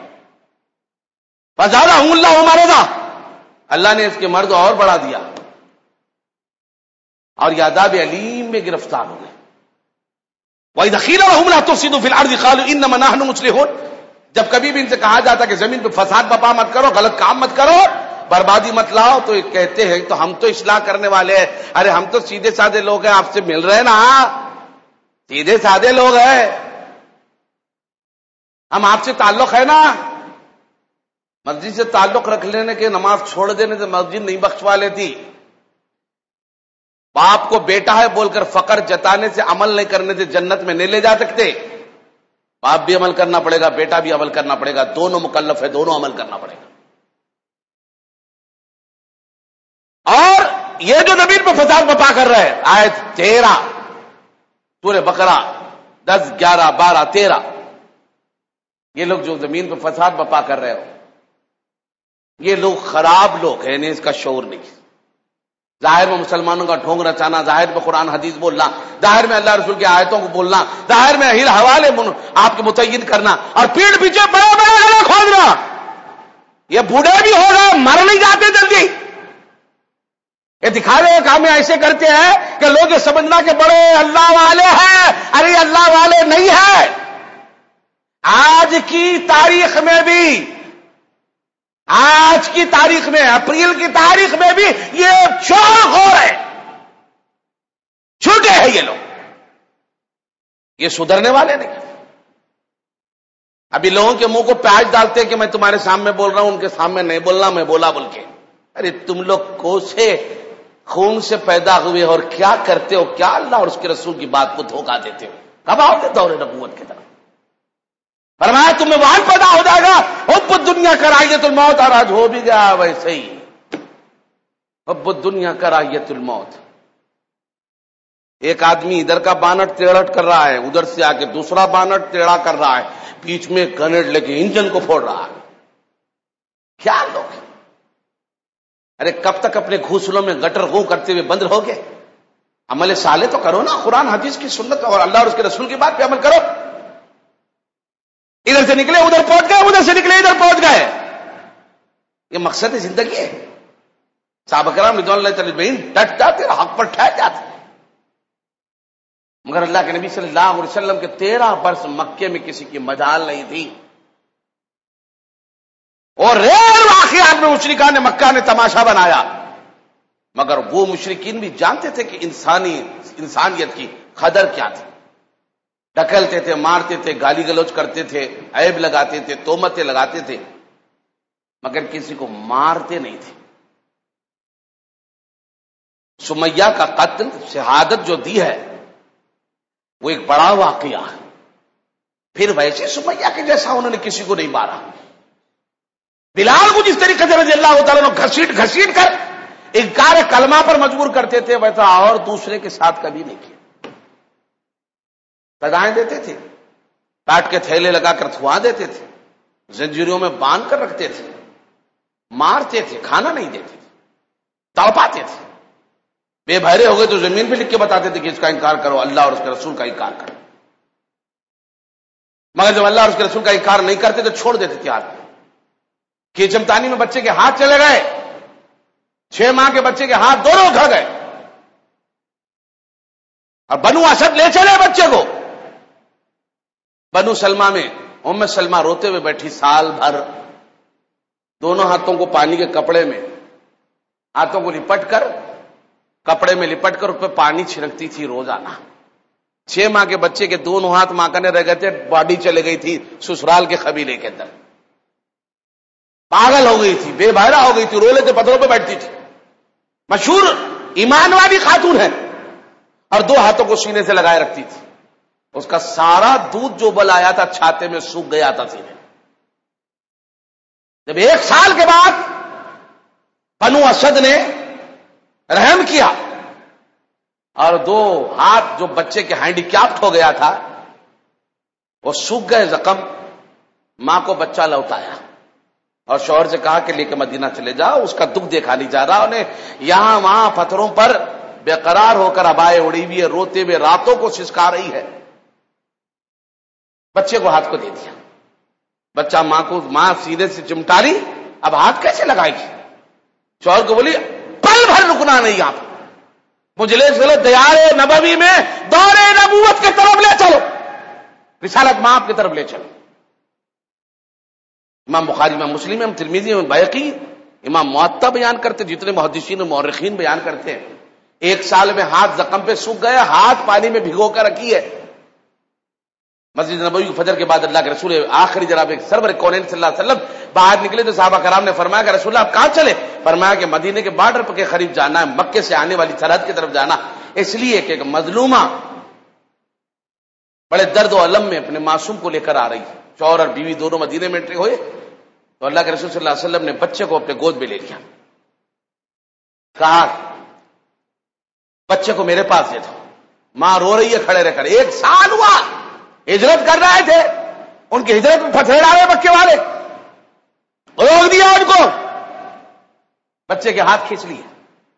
فزادہم اللہ مرضا، اللہ نے اس کے مرض اور بڑھا دیا اور یہ عذاب علیم میں گرفتار ہو گئے. وَإِذَا قِيلَ لَهُمْ لَا تُفْسِدُوا فِي الْأَرْضِ قَالُوا إِنَّمَا نَحْنُ مُصْلِحُونَ، جب کبھی بھی ان سے کہا جاتا کہ زمین پہ فساد بپا مت کرو، غلط کام مت کرو، بربادی مت لاؤ، تو یہ کہتے ہیں تو ہم تو اصلاح کرنے والے ہیں. ارے ہم تو سیدھے سادے لوگ ہیں، آپ سے مل رہے ہیں نا، سیدھے سادے لوگ ہیں، ہم آپ سے تعلق ہے نا. مسجد سے تعلق رکھ لینے کے نماز چھوڑ دینے سے مسجد نہیں بخشوا لیتی. باپ کو بیٹا ہے بول کر فقر جتانے سے، عمل نہیں کرنے سے جنت میں نہیں لے جا سکتے. باپ بھی عمل کرنا پڑے گا، بیٹا بھی عمل کرنا پڑے گا، دونوں مکلف ہے، دونوں عمل کرنا پڑے گا. اور یہ جو زمین پہ فساد بپا کر رہے ہیں، آیت 13 سورہ بقرہ 10 11 12 13، یہ لوگ جو زمین پہ فساد بپا کر رہے ہو، یہ لوگ خراب لوگ ہیں، انہیں اس کا شعور نہیں. ظاہر میں مسلمانوں کا ڈھونگ رچانا، ظاہر میں قرآن حدیث بولنا، ظاہر میں اللہ رسول کی آیتوں کو بولنا، ظاہر میں اہل حوالے آپ کے متعین کرنا، اور پیڑ پیچھے بڑے بڑے گلے کھودنا. یہ بوڑھے بھی ہو گئے، مر نہیں جاتے جلدی. یہ دکھاوے کا کام ایسے کرتے ہیں کہ لوگ یہ سمجھنا کہ بڑے اللہ والے ہیں. ارے اللہ والے نہیں ہے. آج کی تاریخ میں بھی، آج کی تاریخ میں، اپریل کی تاریخ میں بھی یہ چور خور ہے، چھوٹے ہیں یہ لوگ، یہ سدھرنے والے نہیں. ابھی لوگوں کے منہ کو پیاز ڈالتے ہیں کہ میں تمہارے سامنے بول رہا ہوں، ان کے سامنے نہیں بولنا، میں بولا بول کے. ارے تم لوگ کوسے خون سے پیدا ہوئے اور کیا کرتے ہو؟ کیا اللہ اور اس کے رسول کی بات کو دھوکہ دیتے ہو؟ کب آؤ گے دور نبوت کی طرف؟ فرمایا تمہیں وہاں پیدا ہو جائے گا حب الدنیا کرایت الموت، اور آج ہو بھی گیا ویسے ہی. حب الدنیا کرایت الموت. ایک آدمی ادھر کا بانٹ ٹیڑھٹ کر رہا ہے، ادھر سے آ کے دوسرا بانٹ ٹیڑھا کر رہا ہے، بیچ میں گرینیڈ لے کے انجن کو پھوڑ رہا ہے. کیا لوگ؟ ارے کب تک اپنے گھوسلوں میں گٹر گوں کرتے ہوئے بند رہو گے؟ عمل صالح تو کرو نا، قرآن حدیث کی سنت اور اللہ اور اس کے رسول کی بات پہ عمل کرو. ادھر سے نکلے ادھر پہنچ گئے، ادھر سے نکلے ادھر پہنچ گئے. یہ مقصد زندگی ہے. صحابہ کرام رضوان اللہ تعالی اجمعین ڈٹ جاتے اور حق پر ٹھہر جاتے. مگر اللہ کے نبی صلی اللہ علیہ وسلم کے 13 برس مکے میں کسی کی مجال نہیں تھی، اور ریل واقعات میں مشرکان مکہ نے تماشا بنایا. مگر وہ مشرکین بھی جانتے تھے کہ انسانیت کی قدر کیا تھی. ڈکلتے تھے، مارتے تھے، گالی گلوچ کرتے تھے، عیب لگاتے تھے، تہمتیں لگاتے تھے، مگر کسی کو مارتے نہیں تھے. سمیہ کا قتل، شہادت جو دی ہے، وہ ایک بڑا واقعہ ہے. پھر ویسے سمیہ کے جیسا انہوں نے کسی کو نہیں مارا. بلال کو جس طریقے سے رضی اللہ تعالیٰ نے گھسیٹ گھسیٹ کر انکار کلمہ پر مجبور کرتے تھے، ویسا اور دوسرے کے ساتھ کبھی نہیں کیا. سزائیں دیتے تھے، کاٹ کے تھیلے لگا کر تھوا دیتے تھے، زنجیروں میں باندھ کر رکھتے تھے، مارتے تھے، کھانا نہیں دیتے تھے، تڑپاتے تھے. بے بہرے ہو گئے تو زمین پہ لکھ کے بتاتے تھے کہ اس کا انکار کرو، اللہ اور اس کے رسول کا انکار کرو. مگر جب اللہ اور اس کے رسول کا انکار نہیں کرتے تو چھوڑ دیتے تھے. آدمی کہ چمتانی میں بچے کے ہاتھ چلے گئے، 6 ماہ کے بچے کے ہاتھ دونوں اکھڑ گئے، اور بنو اسد لے چلے بچے کو. بنو سلمہ میں ام سلمہ روتے ہوئے بیٹھی سال بھر، دونوں ہاتھوں کو پانی کے کپڑے میں، ہاتھوں کو لپٹ کر، کپڑے میں لپٹ کر اس پہ پانی چھڑکتی تھی روزانہ. 6 ماہ کے بچے کے دونوں ہاتھ ماں نے رہ گئے تھے، باڈی چلے گئی تھی سسرال کے قبیلے کے اندر. پاگل ہو گئی تھی، بے بہرا ہو گئی تھی، رو لیتے پتھروں پہ بیٹھتی تھی. مشہور ایمان والی خاتون ہے، اور 2 ہاتھوں کو سینے سے لگائے رکھتی تھی. اس کا سارا دودھ جو بل آیا تھا چھاتے میں سوکھ گیا تھا سینے. جب 1 سال کے بعد بنو اسد نے رحم کیا اور 2 ہاتھ جو بچے کے ہینڈی کیپٹ ہو گیا تھا وہ سوکھ گئے زخم، ماں کو بچہ لوٹایا اور شوہر سے کہا کہ لے کے مدینہ چلے جاؤ، اس کا دکھ دیکھا نہیں جا رہا. انہیں یہاں وہاں پتھروں پر بے قرار ہو کر ابائے اڑی ہوئی ہے، روتے ہوئے راتوں کو سسکا رہی ہے. بچے کو ہاتھ کو دے دیا. بچہ ماں سینے سے چمٹا رہی، اب ہاتھ کیسے لگائے گی؟ شوہر کو بولی پل بھر رکنا نہیں، یہاں پر مجھے لے چلو دیار نبوی میں، دور نبوت کی طرف لے چلو، رسالت مآب کی طرف لے چلو. امام بخاری، امام مسلم، امام ترمذی، امام بیہقی، امام معطا بیان کرتے، جتنے محدثین و مورخین بیان کرتے ہیں. 1 سال میں ہاتھ زخم پہ سوکھ گیا، ہاتھ پانی میں بھگو کر رکھی ہے. مسجد نبوی کی فجر کے بعد اللہ کے رسول آخری جناب ایک سرور کونین صلی اللہ علیہ وسلم باہر نکلے تو صحابہ کرام نے فرمایا کہ رسول اللہ آپ کہاں چلے؟ فرمایا کہ مدینے کے بارڈر کے قریب جانا ہے، مکے سے آنے والی سرحد کی طرف جانا، اس لیے کہ ایک مظلومہ بڑے درد و الم میں اپنے معصوم کو لے کر آ رہی ہے. شوہر اور بیوی دونوں مدینے میں انٹری ہوئے تو اللہ کے رسول صلی اللہ علیہ وسلم نے بچے کو اپنے گود میں لے لیا، کہا بچے کو میرے پاس دے دو. ماں رو رہی ہے کھڑے رہ کر. 1 سال ہوا ہجرت کر رہے تھے، ان کی ہجرت میں پھسے ڈالے مکے والے، روک دیا ان کو، بچے کے ہاتھ کھینچ لیے.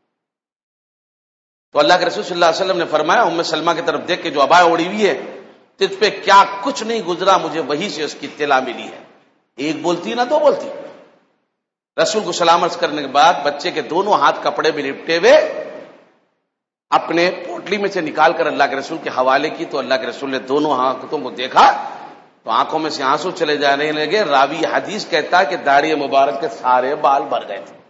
تو اللہ کے رسول صلی اللہ علیہ وسلم نے فرمایا ام سلمہ کی طرف دیکھ کے جو ابائے اڑی ہوئی ہے، تجھ پہ کیا کچھ نہیں گزرا، مجھے وہی سے اس کی اطلاع ملی ہے. 1 بولتی نہ 2 بولتی. رسول کو سلام عرض کرنے کے بعد بچے کے دونوں ہاتھ کپڑے میں لپٹے ہوئے اپنے پوٹلی میں سے نکال کر اللہ کے رسول کے حوالے کی تو اللہ کے رسول نے دونوں ہاتھوں کو دیکھا تو آنکھوں میں سے آنسو چلے جانے لگے. راوی حدیث کہتا ہے کہ داڑھی مبارک کے سارے بال بھر گئے تھے.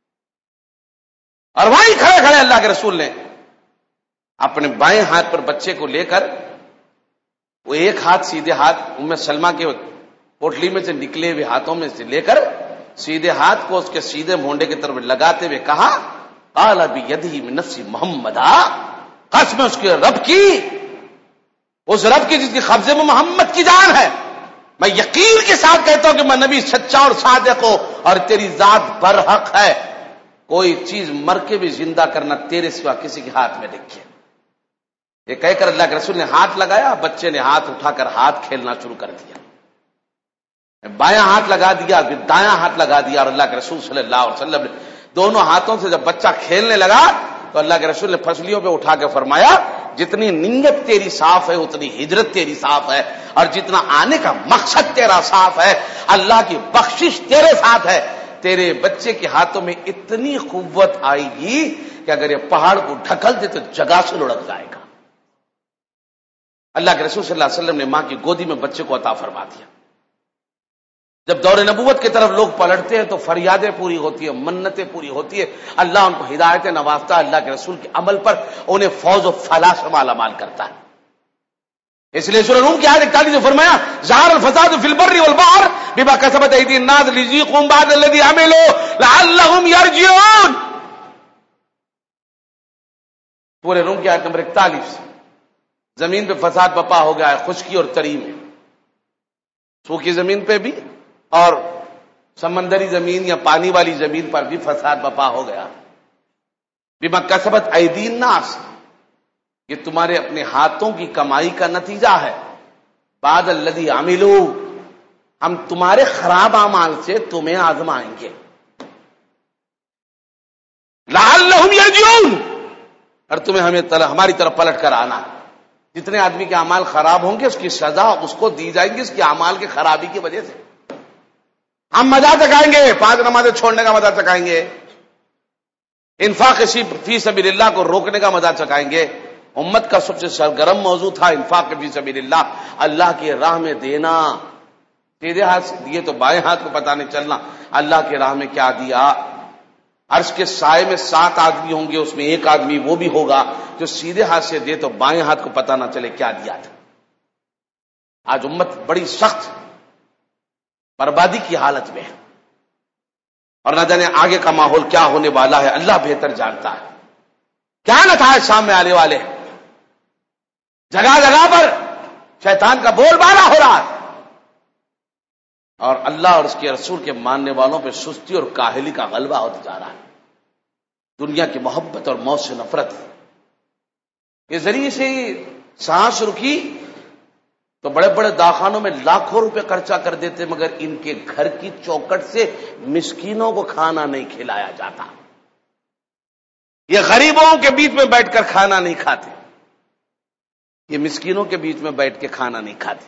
اور وہیں کھڑے کھڑے اللہ کے رسول نے اپنے بائیں ہاتھ پر بچے کو لے کر وہ ایک ہاتھ سیدھے ہاتھ ام سلمہ کے پوٹلی میں سے نکلے ہوئے ہاتھوں میں سے لے کر سیدھے ہاتھ کو اس کے سیدھے مونڈے کی طرف لگاتے ہوئے کہا قال بیدہ من نفس محمد، قسم اس کے رب کی، اس رب کی جس کے قبضے میں محمد کی جان ہے، میں یقین کے ساتھ کہتا ہوں کہ میں نبی سچا اور صادق ہوں اور تیری ذات برحق ہے، کوئی چیز مر کے بھی زندہ کرنا تیرے سوا کسی کے ہاتھ میں دیکھے. یہ کہہ کر اللہ کے رسول نے ہاتھ لگایا، بچے نے ہاتھ اٹھا کر ہاتھ کھیلنا شروع کر دیا. بایاں ہاتھ لگا دیا، پھر دایاں ہاتھ لگا دیا، اور اللہ کے رسول صلی اللہ علیہ وسلم نے دونوں ہاتھوں سے جب بچہ کھیلنے لگا تو اللہ کے رسول نے پھسلیوں پہ اٹھا کے فرمایا جتنی نیت تیری صاف ہے اتنی ہجرت تیری صاف ہے، اور جتنا آنے کا مقصد تیرا صاف ہے، اللہ کی بخشش تیرے ساتھ ہے. تیرے بچے کے ہاتھوں میں اتنی قوت آئے گی کہ اگر یہ پہاڑ کو ڈھکل دے تو جگہ سے لڑک جائے گا. اللہ کے رسول صلی اللہ علیہ وسلم نے ماں کی گودی میں بچے کو عطا فرما دیا. جب دور نبوت کی طرف لوگ پلٹتے ہیں تو فریادیں پوری ہوتی ہیں، منتیں پوری ہوتی ہے، اللہ ان کو ہدایتیں نوازتا ہے، اللہ کے رسول کے عمل پر انہیں فوز و فلاح سے مالا مال کرتا ہے. اس لیے سورہ روم کی آیت 41 میں فرمایا ظہر الفساد فی البر والبحر بما کسبت ایدی الناس لیذیقہم بعض الذی عملوا لعلہم یرجعون. سورہ روم کی آیت نمبر 41. زمین پہ فساد بپا ہو گیا ہے، خشکی اور تری میں، سوکھی زمین پہ بھی اور سمندری زمین یا پانی والی زمین پر بھی فساد بپا ہو گیا. بما کسبت ایدی الناس، یہ تمہارے اپنے ہاتھوں کی کمائی کا نتیجہ ہے. بعد الذی عملوا، ہم تمہارے خراب اعمال سے تمہیں آزمائیں گے. لعلہم یرجعون، اور تمہیں ہماری طرف پلٹ کر آنا. جتنے آدمی کے اعمال خراب ہوں گے اس کی سزا اس کو دی جائے گی اس کے اعمال کی خرابی کی وجہ سے. ہم مزہ چکائیں گے، 5 نمازیں چھوڑنے کا مزہ چکائیں گے، انفاق فی سبیل اللہ کو روکنے کا مزہ چکائیں گے. امت کا سب سے سرگرم موضوع تھا انفاق فی سبیل اللہ، اللہ کی راہ میں دینا. سیدھے ہاتھ سے دیے تو بائیں ہاتھ کو پتہ نہیں چلنا اللہ کی راہ میں کیا دیا. عرش کے سائے میں 7 آدمی ہوں گے، اس میں ایک آدمی وہ بھی ہوگا جو سیدھے ہاتھ سے دے تو بائیں ہاتھ کو پتہ نہ چلے کیا دیا تھا. آج امت بڑی سخت بربادی کی حالت میں ہے، اور نہ جانے آگے کا ماحول کیا ہونے والا ہے، اللہ بہتر جانتا ہے. کیا نتائج سامنے آنے والے ہیں. جگہ جگہ پر شیطان کا بول بالا ہو رہا ہے، اور اللہ اور اس کے رسول کے ماننے والوں پہ سستی اور کاہلی کا غلبہ ہوتا جا رہا ہے. دنیا کی محبت اور موت سے نفرت کے ذریعے سے سانس رکی تو بڑے بڑے داخانوں میں لاکھوں روپے خرچہ کر دیتے، مگر ان کے گھر کی چوکھٹ سے مسکینوں کو کھانا نہیں کھلایا جاتا. یہ غریبوں کے بیچ میں بیٹھ کر کھانا نہیں کھاتے، یہ مسکینوں کے بیچ میں بیٹھ کے کھانا نہیں کھاتے.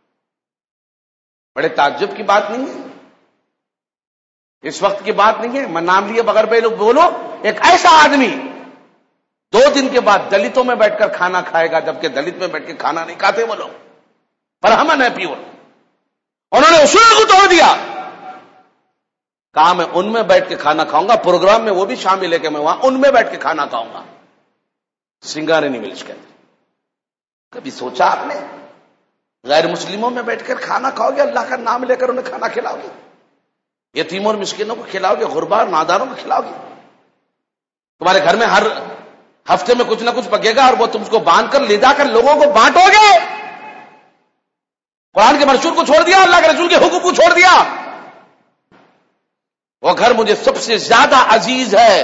بڑے تعجب کی بات نہیں ہے، اس وقت کی بات نہیں ہے. میں نام لیے بغیر بے لوگ بولو، ایک ایسا آدمی 2 دن کے بعد دلتوں میں بیٹھ کر کھانا کھائے گا، جبکہ دلت میں بیٹھ کے کھانا نہیں کھاتے وہ لوگ. برہمن ہے پیور، انہوں نے اصول کو توڑ دیا. کہا میں ان میں بیٹھ کے کھانا کھاؤں گا، پروگرام میں وہ بھی شامل ہے کہ میں وہاں ان میں بیٹھ کے کھانا کھاؤں گا. سنگارینی ملش کہتے. کبھی سوچا آپ نے غیر مسلموں میں بیٹھ کر کھانا کھاؤ گے، اللہ کا نام لے کر انہیں کھانا کھلاؤ گے، یتیموں اور مسکینوں کو کھلاؤ گے، غربا اور ناداروں کو کھلاؤ گے. تمہارے گھر میں ہر ہفتے میں کچھ نہ کچھ پکے گا اور وہ تم کو باندھ کر لے جا کر لوگوں کو بانٹو گے. قرآن کے منشور کو چھوڑ دیا، اللہ کے رسول کے حکم کو چھوڑ دیا. وہ گھر مجھے سب سے زیادہ عزیز ہے.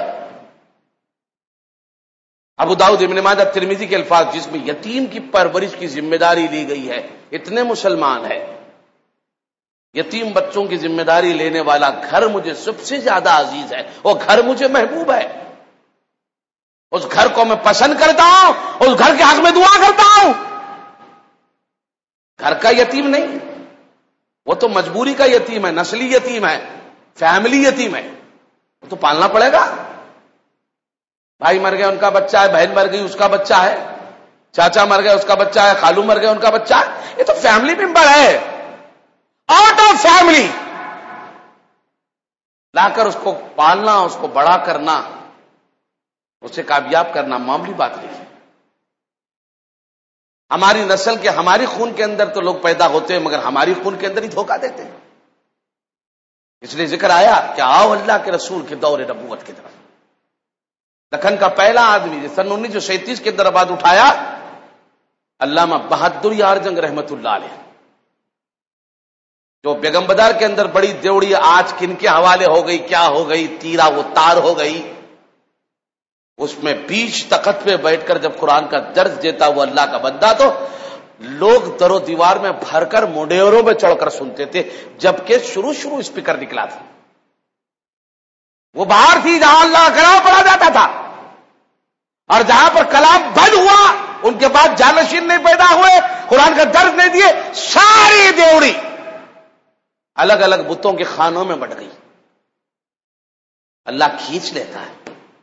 ابو داؤد، ابن ماجہ، ترمذی کے الفاظ جس میں یتیم کی پرورش کی ذمہ داری لی گئی ہے. اتنے مسلمان ہیں، یتیم بچوں کی ذمہ داری لینے والا گھر مجھے سب سے زیادہ عزیز ہے، وہ گھر مجھے محبوب ہے. اس گھر کو میں پسند کرتا ہوں، اس گھر کے حق میں دعا کرتا ہوں. گھر کا یتیم نہیں، وہ تو مجبوری کا یتیم ہے، نسلی یتیم ہے. فیملی یتیم ہے تو پالنا پڑے گا. بھائی مر گئے ان کا بچہ ہے, بہن مر گئی اس کا بچہ ہے, چاچا مر گئے اس کا بچہ ہے, خالو مر گئے ان کا بچہ ہے. یہ تو فیملی ممبر ہے. آؤٹ آف فیملی لا کر اس کو پالنا, اس کو بڑا کرنا, اسے کامیاب کرنا معمولی بات نہیں ہے. ہماری نسل کے ہماری خون کے اندر تو لوگ پیدا ہوتے ہیں, مگر ہماری خون کے اندر ہی دھوکہ دیتے ہیں. اس لیے ذکر آیا کہ آؤ اللہ کے رسول کے دور نبوت کی طرف. دکن کا پہلا آدمی جو سن 1937 کے اندر آباد اٹھایا, علامہ بہادر یار جنگ رحمت اللہ علیہ, جو بیگم بازار کے اندر بڑی دیوڑی آج کن کے حوالے ہو گئی, کیا ہو گئی, تیرا وہ تار ہو گئی. اس میں بیچ تخت پہ بیٹھ کر جب قرآن کا درس دیتا وہ اللہ کا بندہ, تو لوگ در و دیوار میں بھر کر موڈیوروں میں چڑھ کر سنتے تھے, جبکہ شروع اسپیکر نکلا تھا. وہ باہر تھی جہاں اللہ کا کلام پڑھا جاتا تھا, اور جہاں پر کلام بند ہوا ان کے بعد جانشین نہیں پیدا ہوئے, قرآن کا درس نہیں دیے, ساری دیوڑی الگ الگ بتوں کے خانوں میں بٹ گئی. اللہ کھینچ لیتا ہے,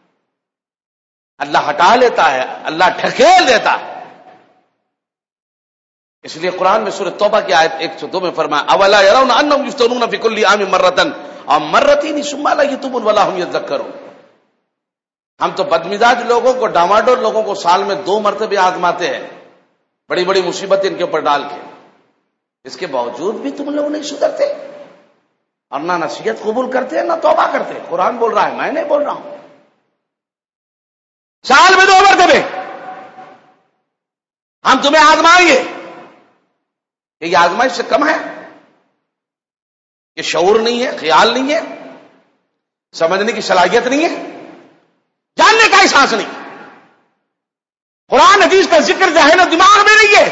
اللہ ہٹا لیتا ہے, اللہ ڈھکیل دیتا ہے. اس لیے قرآن میں سورۃ توبہ کی آیت 102 میں فرمایا, اولا يرون انهم يفتنون في كل عام مرة او مرتين ثم لا يتوبون ولا هم يذكرون. ہم تو بدمزاج لوگوں کو, ڈاماڈول لوگوں کو سال میں 2 مرتبہ آزماتے ہیں, بڑی بڑی مصیبتیں ان کے اوپر ڈال کے. اس کے باوجود بھی تم لوگ نہیں سدھرتے, اور نہ نصیحت قبول کرتے ہیں نہ توبہ کرتے. قرآن بول رہا ہے, میں نہیں بول رہا ہوں. سال میں 2 مرتبہ ہم تمہیں آزمائیں گے. یہ آزمائش سے کم ہے؟ یہ شعور نہیں ہے, خیال نہیں ہے, سمجھنے کی صلاحیت نہیں ہے, جاننے کا احساس نہیں. قرآن حدیث کا ذکر ذہن و دماغ میں نہیں ہے,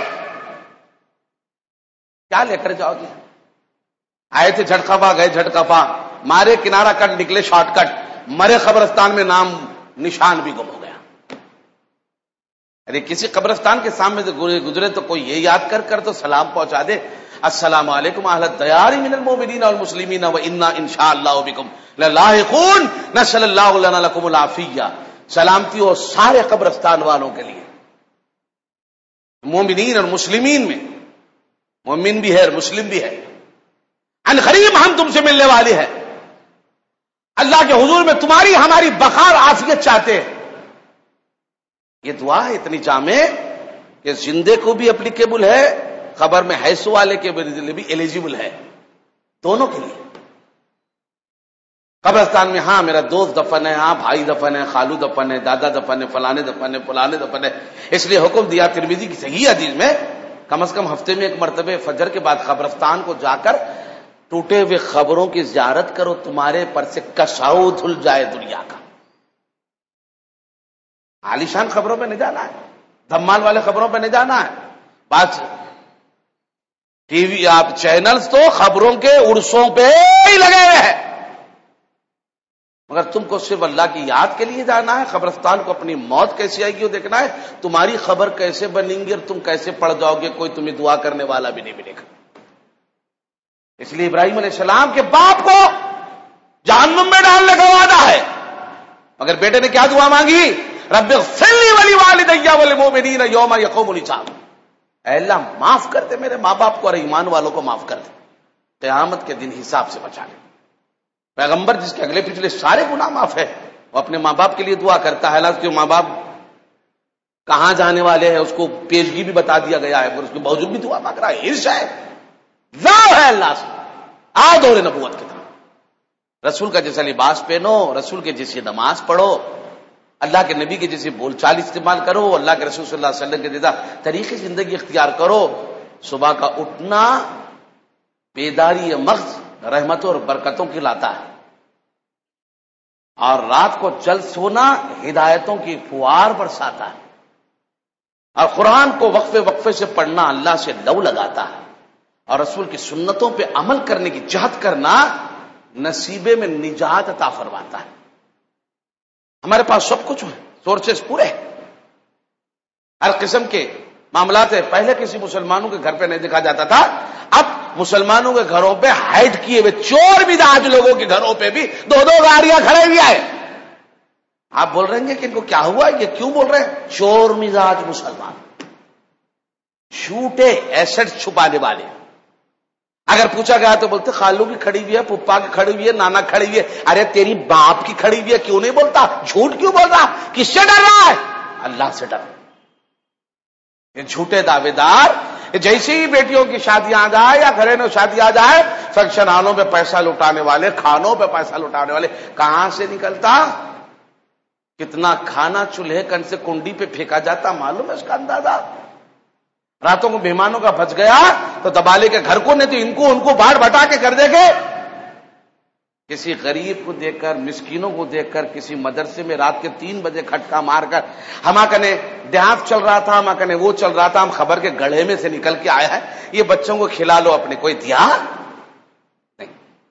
کیا لے کر جاؤ گے؟ آئے تھے جھٹکا پا, گئے جھٹکا پا, مارے کنارہ کٹ نکلے شارٹ کٹ, مرے قبرستان میں نام نشان بھی گم ہو گیا. ارے کسی قبرستان کے سامنے سے گزرے تو کوئی یہ یاد کر تو سلام پہنچا دے, السلام علیکم اہل الدیار من المؤمنین والمسلمین وانا انشاءاللہ بکم للاحقون نسأل اللہ لنا لکم العافیہ. سلامتی ہو سارے قبرستان والوں کے لیے, مومنین اور مسلمین میں, مومن بھی ہے اور مسلم بھی ہے. ان قریب ہم تم سے ملنے والے ہیں, اللہ کے حضور میں تمہاری ہماری بقا اور عافیت چاہتے ہیں. یہ دعا ہے اتنی جامع کہ زندے کو بھی اپلیکیبل ہے, خبر میں حیث والے کے لیے بھی ایلیجیبل ہے, دونوں کے لیے. قبرستان میں ہاں میرا دوست دفن ہے, ہاں بھائی دفن ہے, خالو دفن ہے, دادا دفن ہے, فلانے دفن ہے, فلانے دفن ہے. اس لیے حکم دیا ترمذی کی صحیح حدیث میں کم از کم ہفتے میں 1 مرتبہ فجر کے بعد قبرستان کو جا کر ٹوٹے ہوئے خبروں کی زیارت کرو, تمہارے پر سے کساؤ دھل جائے دنیا کا. عالیشان خبروں پہ نہیں جانا ہے, دھمال والے خبروں پہ نہیں جانا ہے. بات ٹی وی آپ چینلز تو خبروں کے عرصوں پہ ہی لگے ہوئے ہیں, مگر تم کو صرف اللہ کی یاد کے لیے جانا ہے. قبرستان کو اپنی موت کیسی آئے گی وہ دیکھنا ہے, تمہاری خبر کیسے بنیں گی اور تم کیسے پڑ جاؤ گے, کوئی تمہیں دعا کرنے والا بھی نہیں ملے گا. اس لیے ابراہیم علیہ السلام کے باپ کو جہنم میں ڈالنے کا وعدہ ہے, مگر بیٹے نے کیا دعا مانگی, رب اغفر لی ولوالدی وللمؤمنین یوم یقوم الحساب. اے اللہ معاف کر دے میرے ماں باپ کو اور ایمان والوں کو معاف کر دے, قیامت کے دن حساب سے بچا لے. پیغمبر جس کے اگلے پچھلے سارے گناہ معاف ہے, وہ اپنے ماں باپ کے لیے دعا کرتا ہے. حالانکہ ماں باپ کہاں جانے والے ہیں اس کو پیشگی بھی بتا دیا گیا ہے, اور اس کے باوجود بھی دعا مانگ رہا ہے. ہرش ہے, ذوق ہے اللہ سے. آ دور نبوت کی طرف, رسول کا جیسا لباس پہنو, رسول کے جیسی نماز پڑھو, اللہ کے نبی کے جیسے بول چال استعمال کرو, اللہ کے رسول صلی اللہ علیہ وسلم کے جیسا طریقے زندگی اختیار کرو. صبح کا اٹھنا بیداری مغز رحمتوں اور برکتوں کی لاتا ہے, اور رات کو جلد سونا ہدایتوں کی فوار برساتا ہے, اور قرآن کو وقفے سے پڑھنا اللہ سے لو لگاتا ہے, اور رسول کی سنتوں پہ عمل کرنے کی جہد کرنا نصیبے میں نجات عطا فرماتا ہے. ہمارے پاس سب کچھ ہے, سورسز پورے ہیں, ہر قسم کے معاملات ہے. پہلے کسی مسلمانوں کے گھر پہ نہیں دیکھا جاتا تھا, اب مسلمانوں کے گھروں پہ ہائڈ کیے ہوئے چور مزاج لوگوں کے گھروں پہ بھی 2 گاڑیاں کھڑے ہوئے ہیں. آپ بول رہے ہیں کہ ان کو کیا ہوا, یہ کیوں بول رہے ہیں؟ چور مزاج مسلمان, جھوٹے ایسٹ چھپانے والے. اگر پوچھا گیا تو بولتے خالو کی کھڑی ہوئی ہے, پپا کی کھڑی ہوئی ہے, نانا کھڑی ہوئی ہے. ارے تیری باپ کی کھڑی ہوئی ہے, کیوں نہیں بولتا؟ جھوٹ کیوں بول رہا؟ کس سے ڈر رہا ہے؟ اللہ سے ڈر. یہ جھوٹے دعوے دار جیسے ہی بیٹیوں کی شادیاں آ جائے یا گھریلو شادی آ جائے, فنکشن ہالوں پہ پیسہ لٹانے والے, کھانوں پہ پیسہ لٹانے والے کہاں سے نکلتا؟ کتنا کھانا چولہے کن سے کنڈی پہ پھینکا جاتا معلوم ہے اس کا اندازہ؟ راتوں کو مہمانوں کا بچ گیا تو دبالے کے گھر کو, نہیں تو ان کو بانٹ بٹا کے کر دے گے. کسی غریب کو دیکھ کر, مسکینوں کو دیکھ کر, کسی مدرسے میں رات کے 3 بجے کھٹکا مار کر, ہما کنے دیہات چل رہا تھا, ہما کنے وہ چل رہا تھا, ہم خبر کے گڑھے میں سے نکل کے آیا ہے, یہ بچوں کو کھلا لو اپنے, کوئی دیا نہیں.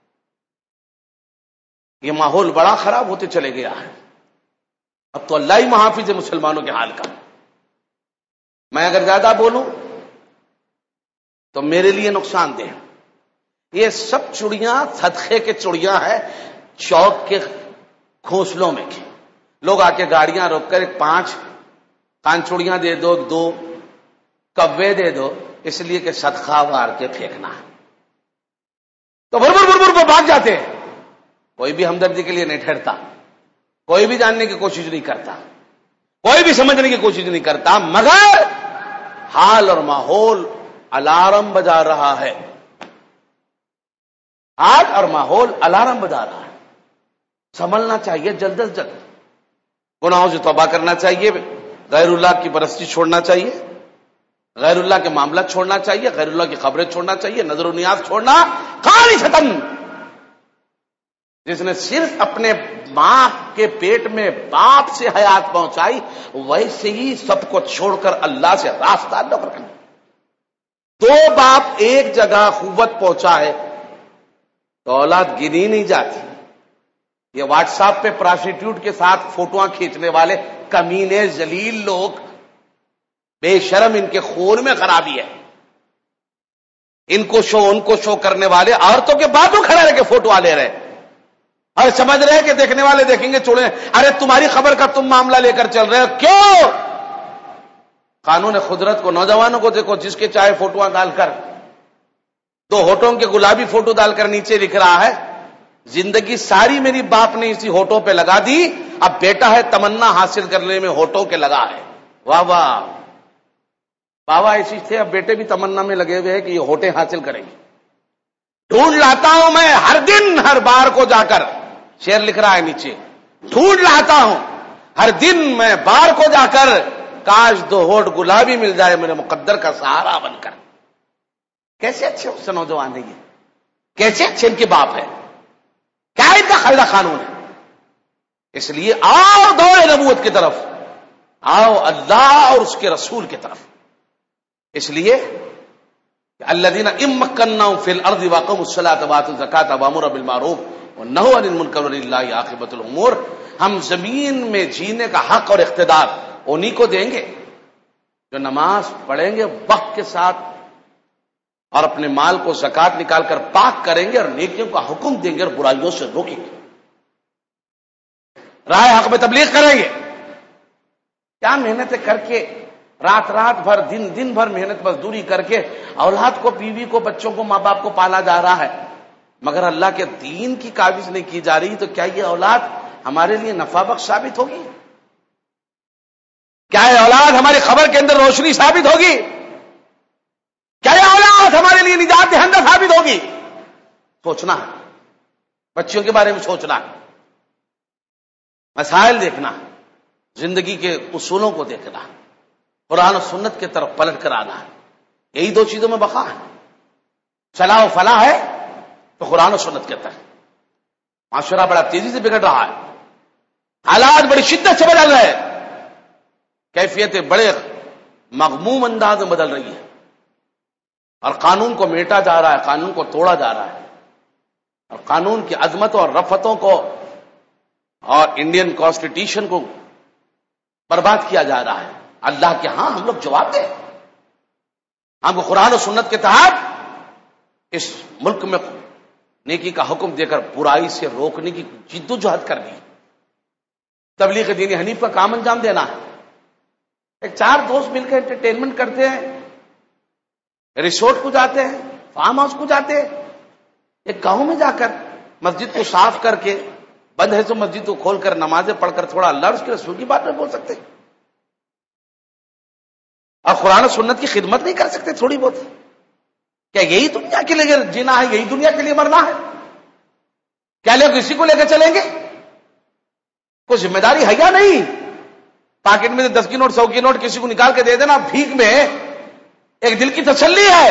یہ ماحول بڑا خراب ہوتے چلے گیا ہے. اب تو اللہ ہی محافظ ہے مسلمانوں کے حال کا. میں اگر زیادہ بولوں تو میرے لیے نقصان دہ. یہ سب چڑیاں صدقے کے چڑیاں ہیں, چوک کے گھونسلوں میں کی. لوگ آ کے گاڑیاں روک کر 5 کان چڑیاں دے دو, 2 کوے دے دو, اس لیے کہ صدقہ وار کے پھینکنا ہے. تو بھر کو بھاگ جاتے ہیں. کوئی بھی ہمدردی کے لیے نہیں ٹھہرتا, کوئی بھی جاننے کی کوشش نہیں کرتا, کوئی بھی سمجھنے کی کوشش نہیں کرتا, مگر حال اور ماحول الارم بجا رہا ہے. حال اور ماحول الارم بجا رہا ہے. سنبھلنا چاہیے جلد از جلد. گناہوں سے توبہ کرنا چاہیے, غیر اللہ کی پرستی چھوڑنا چاہیے, غیر اللہ کے معاملہ چھوڑنا چاہیے, غیر اللہ کی خبریں چھوڑنا چاہیے, نظر و نیاز چھوڑنا. خالصتاً جس نے صرف اپنے ماں کے پیٹ میں باپ سے حیات پہنچائی, ویسے ہی سب کو چھوڑ کر اللہ سے راستہ نہ رکھنا. 2 باپ ایک جگہ قوت پہنچا ہے تو اولاد گنی نہیں جاتی. یہ واٹس ایپ پہ پراسٹیٹیوٹ کے ساتھ فوٹوਆਂ کھینچنے والے کمینے ذلیل لوگ, بے شرم, ان کے خون میں خرابی ہے. ان کو شو کرنے والے عورتوں کے باتوں کھڑے رہ کے فوٹو لے رہے اور سمجھ رہے کہ دیکھنے والے دیکھیں گے چوڑے. ارے تمہاری خبر کا تم معاملہ لے کر چل رہے ہو کیوں؟ قانون قدرت کو, نوجوانوں کو دیکھو, جس کے چاہے فوٹوਆਂ ڈال کر 2 ہونٹوں کے گلابی فوٹو ڈال کر نیچے لکھ رہا ہے زندگی ساری میری باپ نے اسی ہونٹوں پہ لگا دی, اب بیٹا ہے تمنا حاصل کرنے میں ہونٹوں کے لگا ہے. واہ واہ, بابا ایسی تھے, اب بیٹے بھی تمنا میں لگے ہوئے ہیں کہ یہ ہونٹیں حاصل کریں گے. ڈھونڈ لاتا ہوں میں ہر دن ہر بار کو جا کر, شعر لکھ رہا ہے نیچے, ڈھونڈ لاتا ہوں ہر دن میں بار کو جا کر, کاش 2 ہونٹ گلابی مل جائے میرے مقدر کا سہارا بن کر. کیسے اچھے اس سے نوجوان ہے, یہ کیسے اچھے ان کے باپ ہے, کیا ان کا قاعدہ قانون ہے. اس لیے آؤ دور نبوت کی طرف, آؤ اللہ اور اس کے رسول کی طرف. اس لیے الذین امکناہم فی الارض واقاموا الصلاۃ وآتوا الزکاۃ وامروا بالمعروف ونہوا عن المنکر وللہ عاقبۃ الامور. ہم زمین میں جینے کا حق اور اقتدار انہی کو دیں گے جو نماز پڑھیں گے وقت کے ساتھ اور اپنے مال کو زکات نکال کر پاک کریں گے اور نیکیوں کا حکم دیں گے اور برائیوں سے روکیں گے, راہ حق میں تبلیغ کریں گے. کیا محنتیں کر کے رات بھر دن بھر محنت مزدوری کر کے اولاد کو, بیوی کو, بچوں کو, ماں باپ کو پالا جا رہا ہے, مگر اللہ کے دین کی کاوش نہیں کی جا رہی, تو کیا یہ اولاد ہمارے لیے نفع بخش ثابت ہوگی؟ کیا یہ اولاد ہماری خبر کے اندر روشنی ثابت ہوگی؟ کیا یہ اولاد ہمارے لیے نجات دہندہ ثابت ہوگی؟ سوچنا ہے, بچیوں کے بارے میں سوچنا ہے, مسائل دیکھنا, زندگی کے اصولوں کو دیکھنا, قرآن و سنت کی طرف پلٹ کر آنا ہے. یہی 2 چیزوں میں بقا ہے. صلاح و فلاح ہے تو قرآن و سنت کے طرف. معاشرہ بڑا تیزی سے بگڑ رہا ہے, حالات بڑی شدت سے بدل رہے ہیں, کیفیتیں بڑے مغموم انداز میں بدل رہی ہے, اور قانون کو میٹا جا رہا ہے, قانون کو توڑا جا رہا ہے, اور قانون کی عظمتوں اور رفتوں کو اور انڈین کانسٹیٹیوشن کو برباد کیا جا رہا ہے. اللہ کے ہاں ہم لوگ جواب دیں, ہم کو قرآن و سنت کے تحت اس ملک میں نیکی کا حکم دے کر برائی سے روکنے کی جدوجہد کرنی ہے، تبلیغ دین حنیف کا کام انجام دینا ہے۔ ایک 4 دوست مل کے انٹرٹینمنٹ کرتے ہیں، ریسورٹ کو جاتے ہیں، فارم ہاؤس کو جاتے ہیں، ایک گاؤں میں جا کر مسجد کو صاف کر کے بند ہے تو مسجد کو کھول کر نمازیں پڑھ کر تھوڑا اللہ اور اس کے رسول کی بات میں بول سکتے، اور قرآن و سنت کی خدمت نہیں کر سکتے تھوڑی بہت؟ کیا یہی دنیا کے لیے جینا ہے، یہی دنیا کے لیے مرنا ہے؟ کیا لوگ اسی کو لے کے چلیں گے؟ کوئی ذمہ داری ہے یا نہیں؟ پاکٹ میں 10 کی نوٹ 100 کی نوٹ کسی کو نکال کے دے دینا بھیک میں، ایک دل کی تسلی ہے،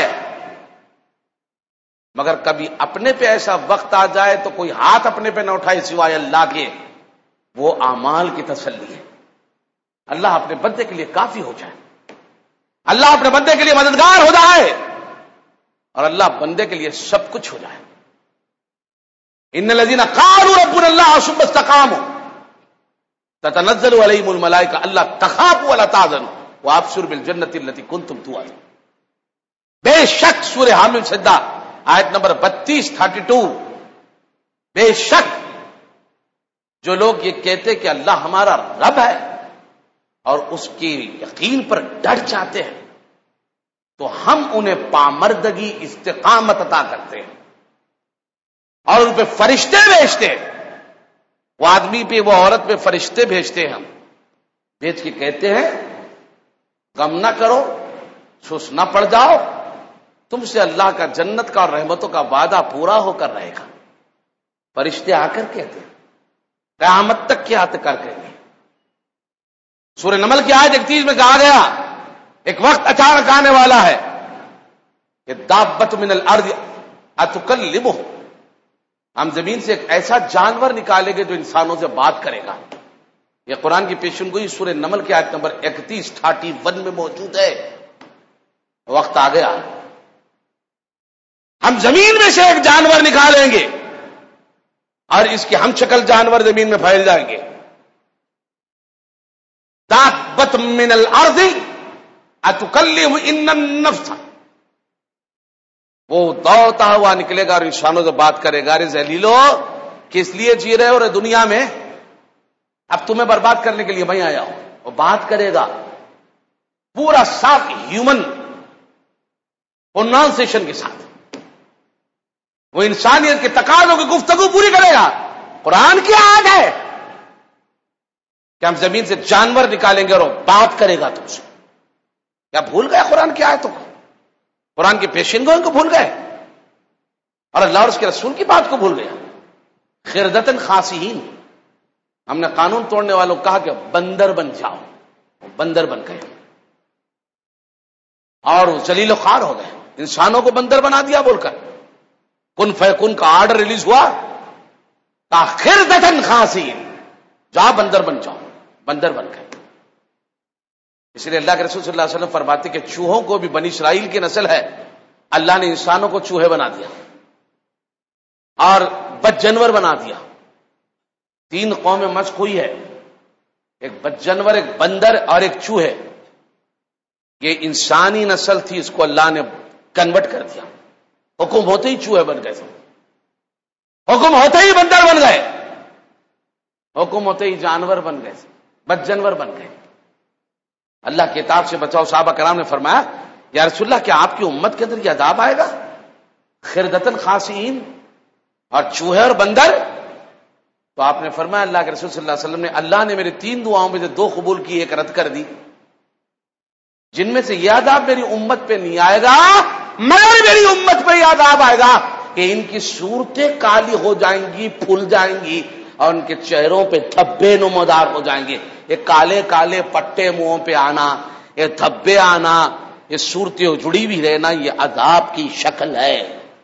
مگر کبھی اپنے پہ ایسا وقت آ جائے تو کوئی ہاتھ اپنے پہ نہ اٹھائے سوائے اللہ کے، وہ اعمال کی تسلی ہے۔ اللہ اپنے بندے کے لیے کافی ہو جائے، اللہ اپنے بندے کے لیے مددگار ہو جائے، اور اللہ بندے کے لیے سب کچھ ہو جائے۔ ان الذين قالوا ربنا الله ثم استقاموا تتنزل عليهم الملائكة الا تخافوا ولا تحزنوا وابشروا بالجنة التي كنتم توعدون۔ بے شک سورہ حامیم سجدہ آیت نمبر 32 بے شک جو لوگ یہ کہتے کہ اللہ ہمارا رب ہے اور اس کی یقین پر ڈٹ جاتے ہیں تو ہم انہیں پامردگی استقامت عطا کرتے ہیں اور ان پہ فرشتے بھیجتے ہیں۔ وہ آدمی پہ وہ عورت پہ فرشتے بھیجتے ہیں، ہم بھیج کے کہتے ہیں غم نہ کرو، سست نہ پڑ جاؤ، تم سے اللہ کا جنت کا اور رحمتوں کا وعدہ پورا ہو کر رہے گا۔ فرشتے آ کر کہتے ہیں، قیامت تک کیا کر کہیں گے۔ سورہ نمل کی آیت 31 میں کہا گیا ایک وقت اچانک آنے والا ہے کہ دابت من الارض اتکلمہ، ہم زمین سے ایک ایسا جانور نکالیں گے جو انسانوں سے بات کرے گا۔ یہ قرآن کی پیشن گوئی سورہ نمل کی آیت نمبر 31 میں موجود ہے۔ وقت آ گیا، ہم زمین میں سے ایک جانور نکالیں گے اور اس کی ہم شکل جانور زمین میں پھیل جائیں گے۔ دابت من الارض اتکلم ان النفس، وہ دوڑتا ہوا نکلے گا اور انسانوں سے بات کرے گا، ارے ذلیلو کس لیے جی رہے ہو رے دنیا میں، اب تمہیں برباد کرنے کے لیے میں آیا ہوں۔ وہ بات کرے گا پورا صاف ہیومن پروننسیشن کے ساتھ، وہ انسانیت کے تقاضوں کی گفتگو پوری کرے گا۔ قرآن کی آیت ہے کہ ہم زمین سے جانور نکالیں گے اور وہ بات کرے گا تم سے۔ کیا بھول گئے قرآن کی آیتوں کو، قرآن کے پیشن گوئیں کو بھول گئے اور اللہ اور اس کے رسول کی بات کو بھول گیا؟ خردتن خاسئین، ہم نے قانون توڑنے والوں کو کہا کہ بندر بن جاؤ، وہ بندر بن گئے اور وہ ذلیل و خوار ہو گئے، انسانوں کو بندر بنا دیا بول کر کن فیکن کا آرڈر ریلیز ہوا، خردتن خاسئین، جا بندر بن جاؤ، بندر بن گئے۔ اس لیے اللہ کے رسول صلی اللہ علیہ وسلم فرماتے کہ چوہوں کو بھی بنی اسرائیل کی نسل ہے، اللہ نے انسانوں کو چوہے بنا دیا اور بد جانور بنا دیا۔ 3 قومیں مشق ہوئی ہے، ایک بد جانور، ایک بندر اور ایک چوہے۔ یہ انسانی نسل تھی، اس کو اللہ نے کنورٹ کر دیا، حکم ہوتے ہی چوہے بن گئے، حکم ہوتے ہی بندر بن گئے، حکم ہوتے ہی جانور بن گئے، بد جانور بن گئے۔ اللہ کی کتاب سے بچاؤ۔ صحابہ کرام نے فرمایا یا رسول اللہ کیا آپ کی امت کے اندر یہ عذاب آئے گا، خردتن خاسئین اور چوہے اور بندر؟ تو آپ نے فرمایا اللہ کے رسول صلی اللہ علیہ وسلم نے، اللہ نے میری 3 دعاؤں میں سے 2 قبول کی، ایک رد کر دی، جن میں سے یہ عذاب میری امت پہ نہیں آئے گا مگر میری امت پہ یہ عذاب آئے گا کہ ان کی صورتیں کالی ہو جائیں گی، پھول جائیں گی اور ان کے چہروں پہ دھبے نمودار ہو جائیں گے۔ یہ کالے کالے پٹے منہوں پہ آنا، یہ دھبے آنا، یہ صورتیں جڑی بھی رہنا، یہ عذاب کی شکل ہے۔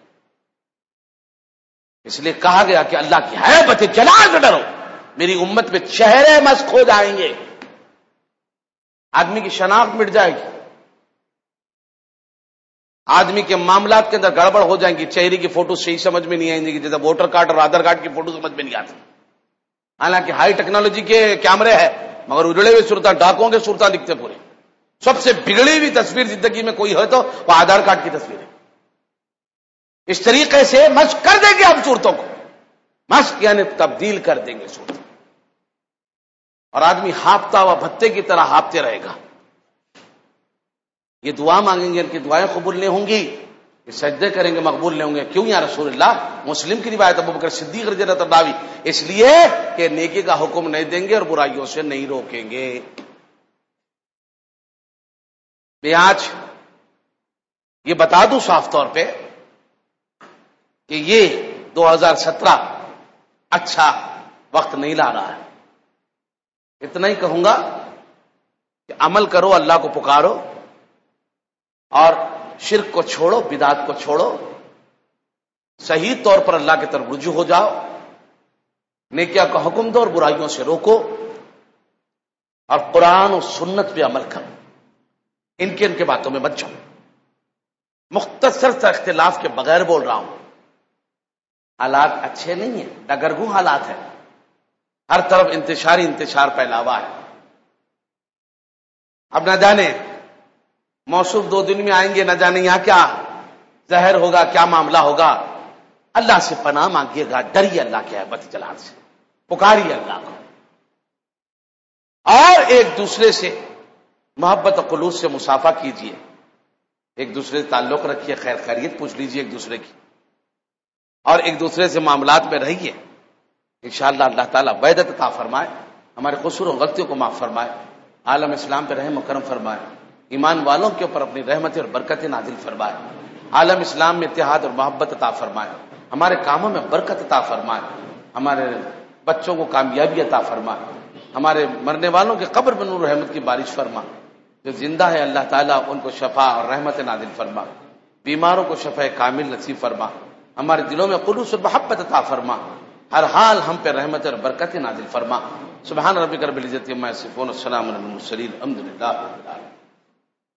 اس لیے کہا گیا کہ اللہ کی ہیبت جلال سے ڈرو، میری امت پہ چہرے مسخ ہو جائیں گے، آدمی کی شناخت مٹ جائے گی، آدمی کے معاملات کے اندر گڑبڑ ہو جائیں گی، چہرے کی فوٹو صحیح سمجھ میں نہیں آئیں گی، جیسے ووٹر کارڈ اور آدھار کارڈ کی فوٹو سمجھ میں نہیں آتی، حالانکہ ہائی ٹیکنالوجی کے کیمرے ہے مگر اجڑے ہوئے صورتیں، ڈاکوں کے صورتیں دکھتے پورے۔ سب سے بگڑی ہوئی تصویر زندگی میں کوئی ہے تو وہ آدھار کارڈ کی تصویر ہے۔ اس طریقے سے مشق کر دیں گے ہم صورتوں کو. مشق یعنی تبدیل کر دیں گے صورت. اور آدمی ہاپتا ہوا بھتے کی طرح ہاپتے رہے گا. یہ دعا مانگیں گے ان کی دعائیں قبول نہیں ہوں گی، یہ سجدے کریں گے مقبول نہیں ہوں گے. کیوں یا رسول اللہ؟ مسلم کی روایت ابو بکر صدیق رضی اللہ عنہ راوی، اس لیے کہ نیکی کا حکم نہیں دیں گے اور برائیوں سے نہیں روکیں گے. میں آج یہ بتا دوں صاف طور پہ کہ یہ 2017 اچھا وقت نہیں لا رہا ہے. اتنا ہی کہوں گا کہ عمل کرو، اللہ کو پکارو اور شرک کو چھوڑو، بدعات کو چھوڑو، صحیح طور پر اللہ کی طرف رجوع ہو جاؤ، نیکیاں کا حکم دو اور برائیوں سے روکو، اور قرآن و سنت پہ عمل کرو. ان کے باتوں میں مت جاؤ. مختصر سا اختلاف کے بغیر بول رہا ہوں. حالات اچھے نہیں ہیں، ڈگرگوں حالات ہیں، ہر طرف انتشار پھیلا ہوا ہے. اب نہ جانے موصوف 2 دن میں آئیں گے، نہ جانے یہاں کیا زہر ہوگا، کیا معاملہ ہوگا. اللہ سے پناہ مانگیے گا، ڈریے اللہ کے ہیبت جلال سے، پکاریے اللہ کو، اور ایک دوسرے سے محبت و خلوص سے مصافحہ کیجیے. ایک دوسرے سے تعلق رکھیے، خیر خیریت پوچھ لیجیے ایک دوسرے کی، اور ایک دوسرے سے معاملات میں رہیے. انشاءاللہ اللہ تعالیٰ بیدت عطا فرمائے، ہمارے قصور و غلطیوں کو معاف فرمائے، عالم اسلام پہ رحم و کرم فرمائے، ایمان والوں کے اوپر اپنی رحمت اور برکت نازل فرمائے، عالم اسلام میں اتحاد اور محبت عطا فرمائے، ہمارے کاموں میں برکت عطا فرمائے، ہمارے بچوں کو کامیابی عطا فرمائے، ہمارے مرنے والوں کے قبر میں نور رحمت کی بارش فرما. جو زندہ ہے اللہ تعالیٰ ان کو شفا اور رحمت نازل فرما، بیماروں کو شفا کامل نصیب فرما، ہمارے دلوں میں خلوص اور محبت عطا فرما، ہر حال ہم پہ رحمت اور برکت نازل فرما. سبحان ربک رب العزت عما یصفون، والسلام علی المرسلین، الحمد للہ رب العالمین.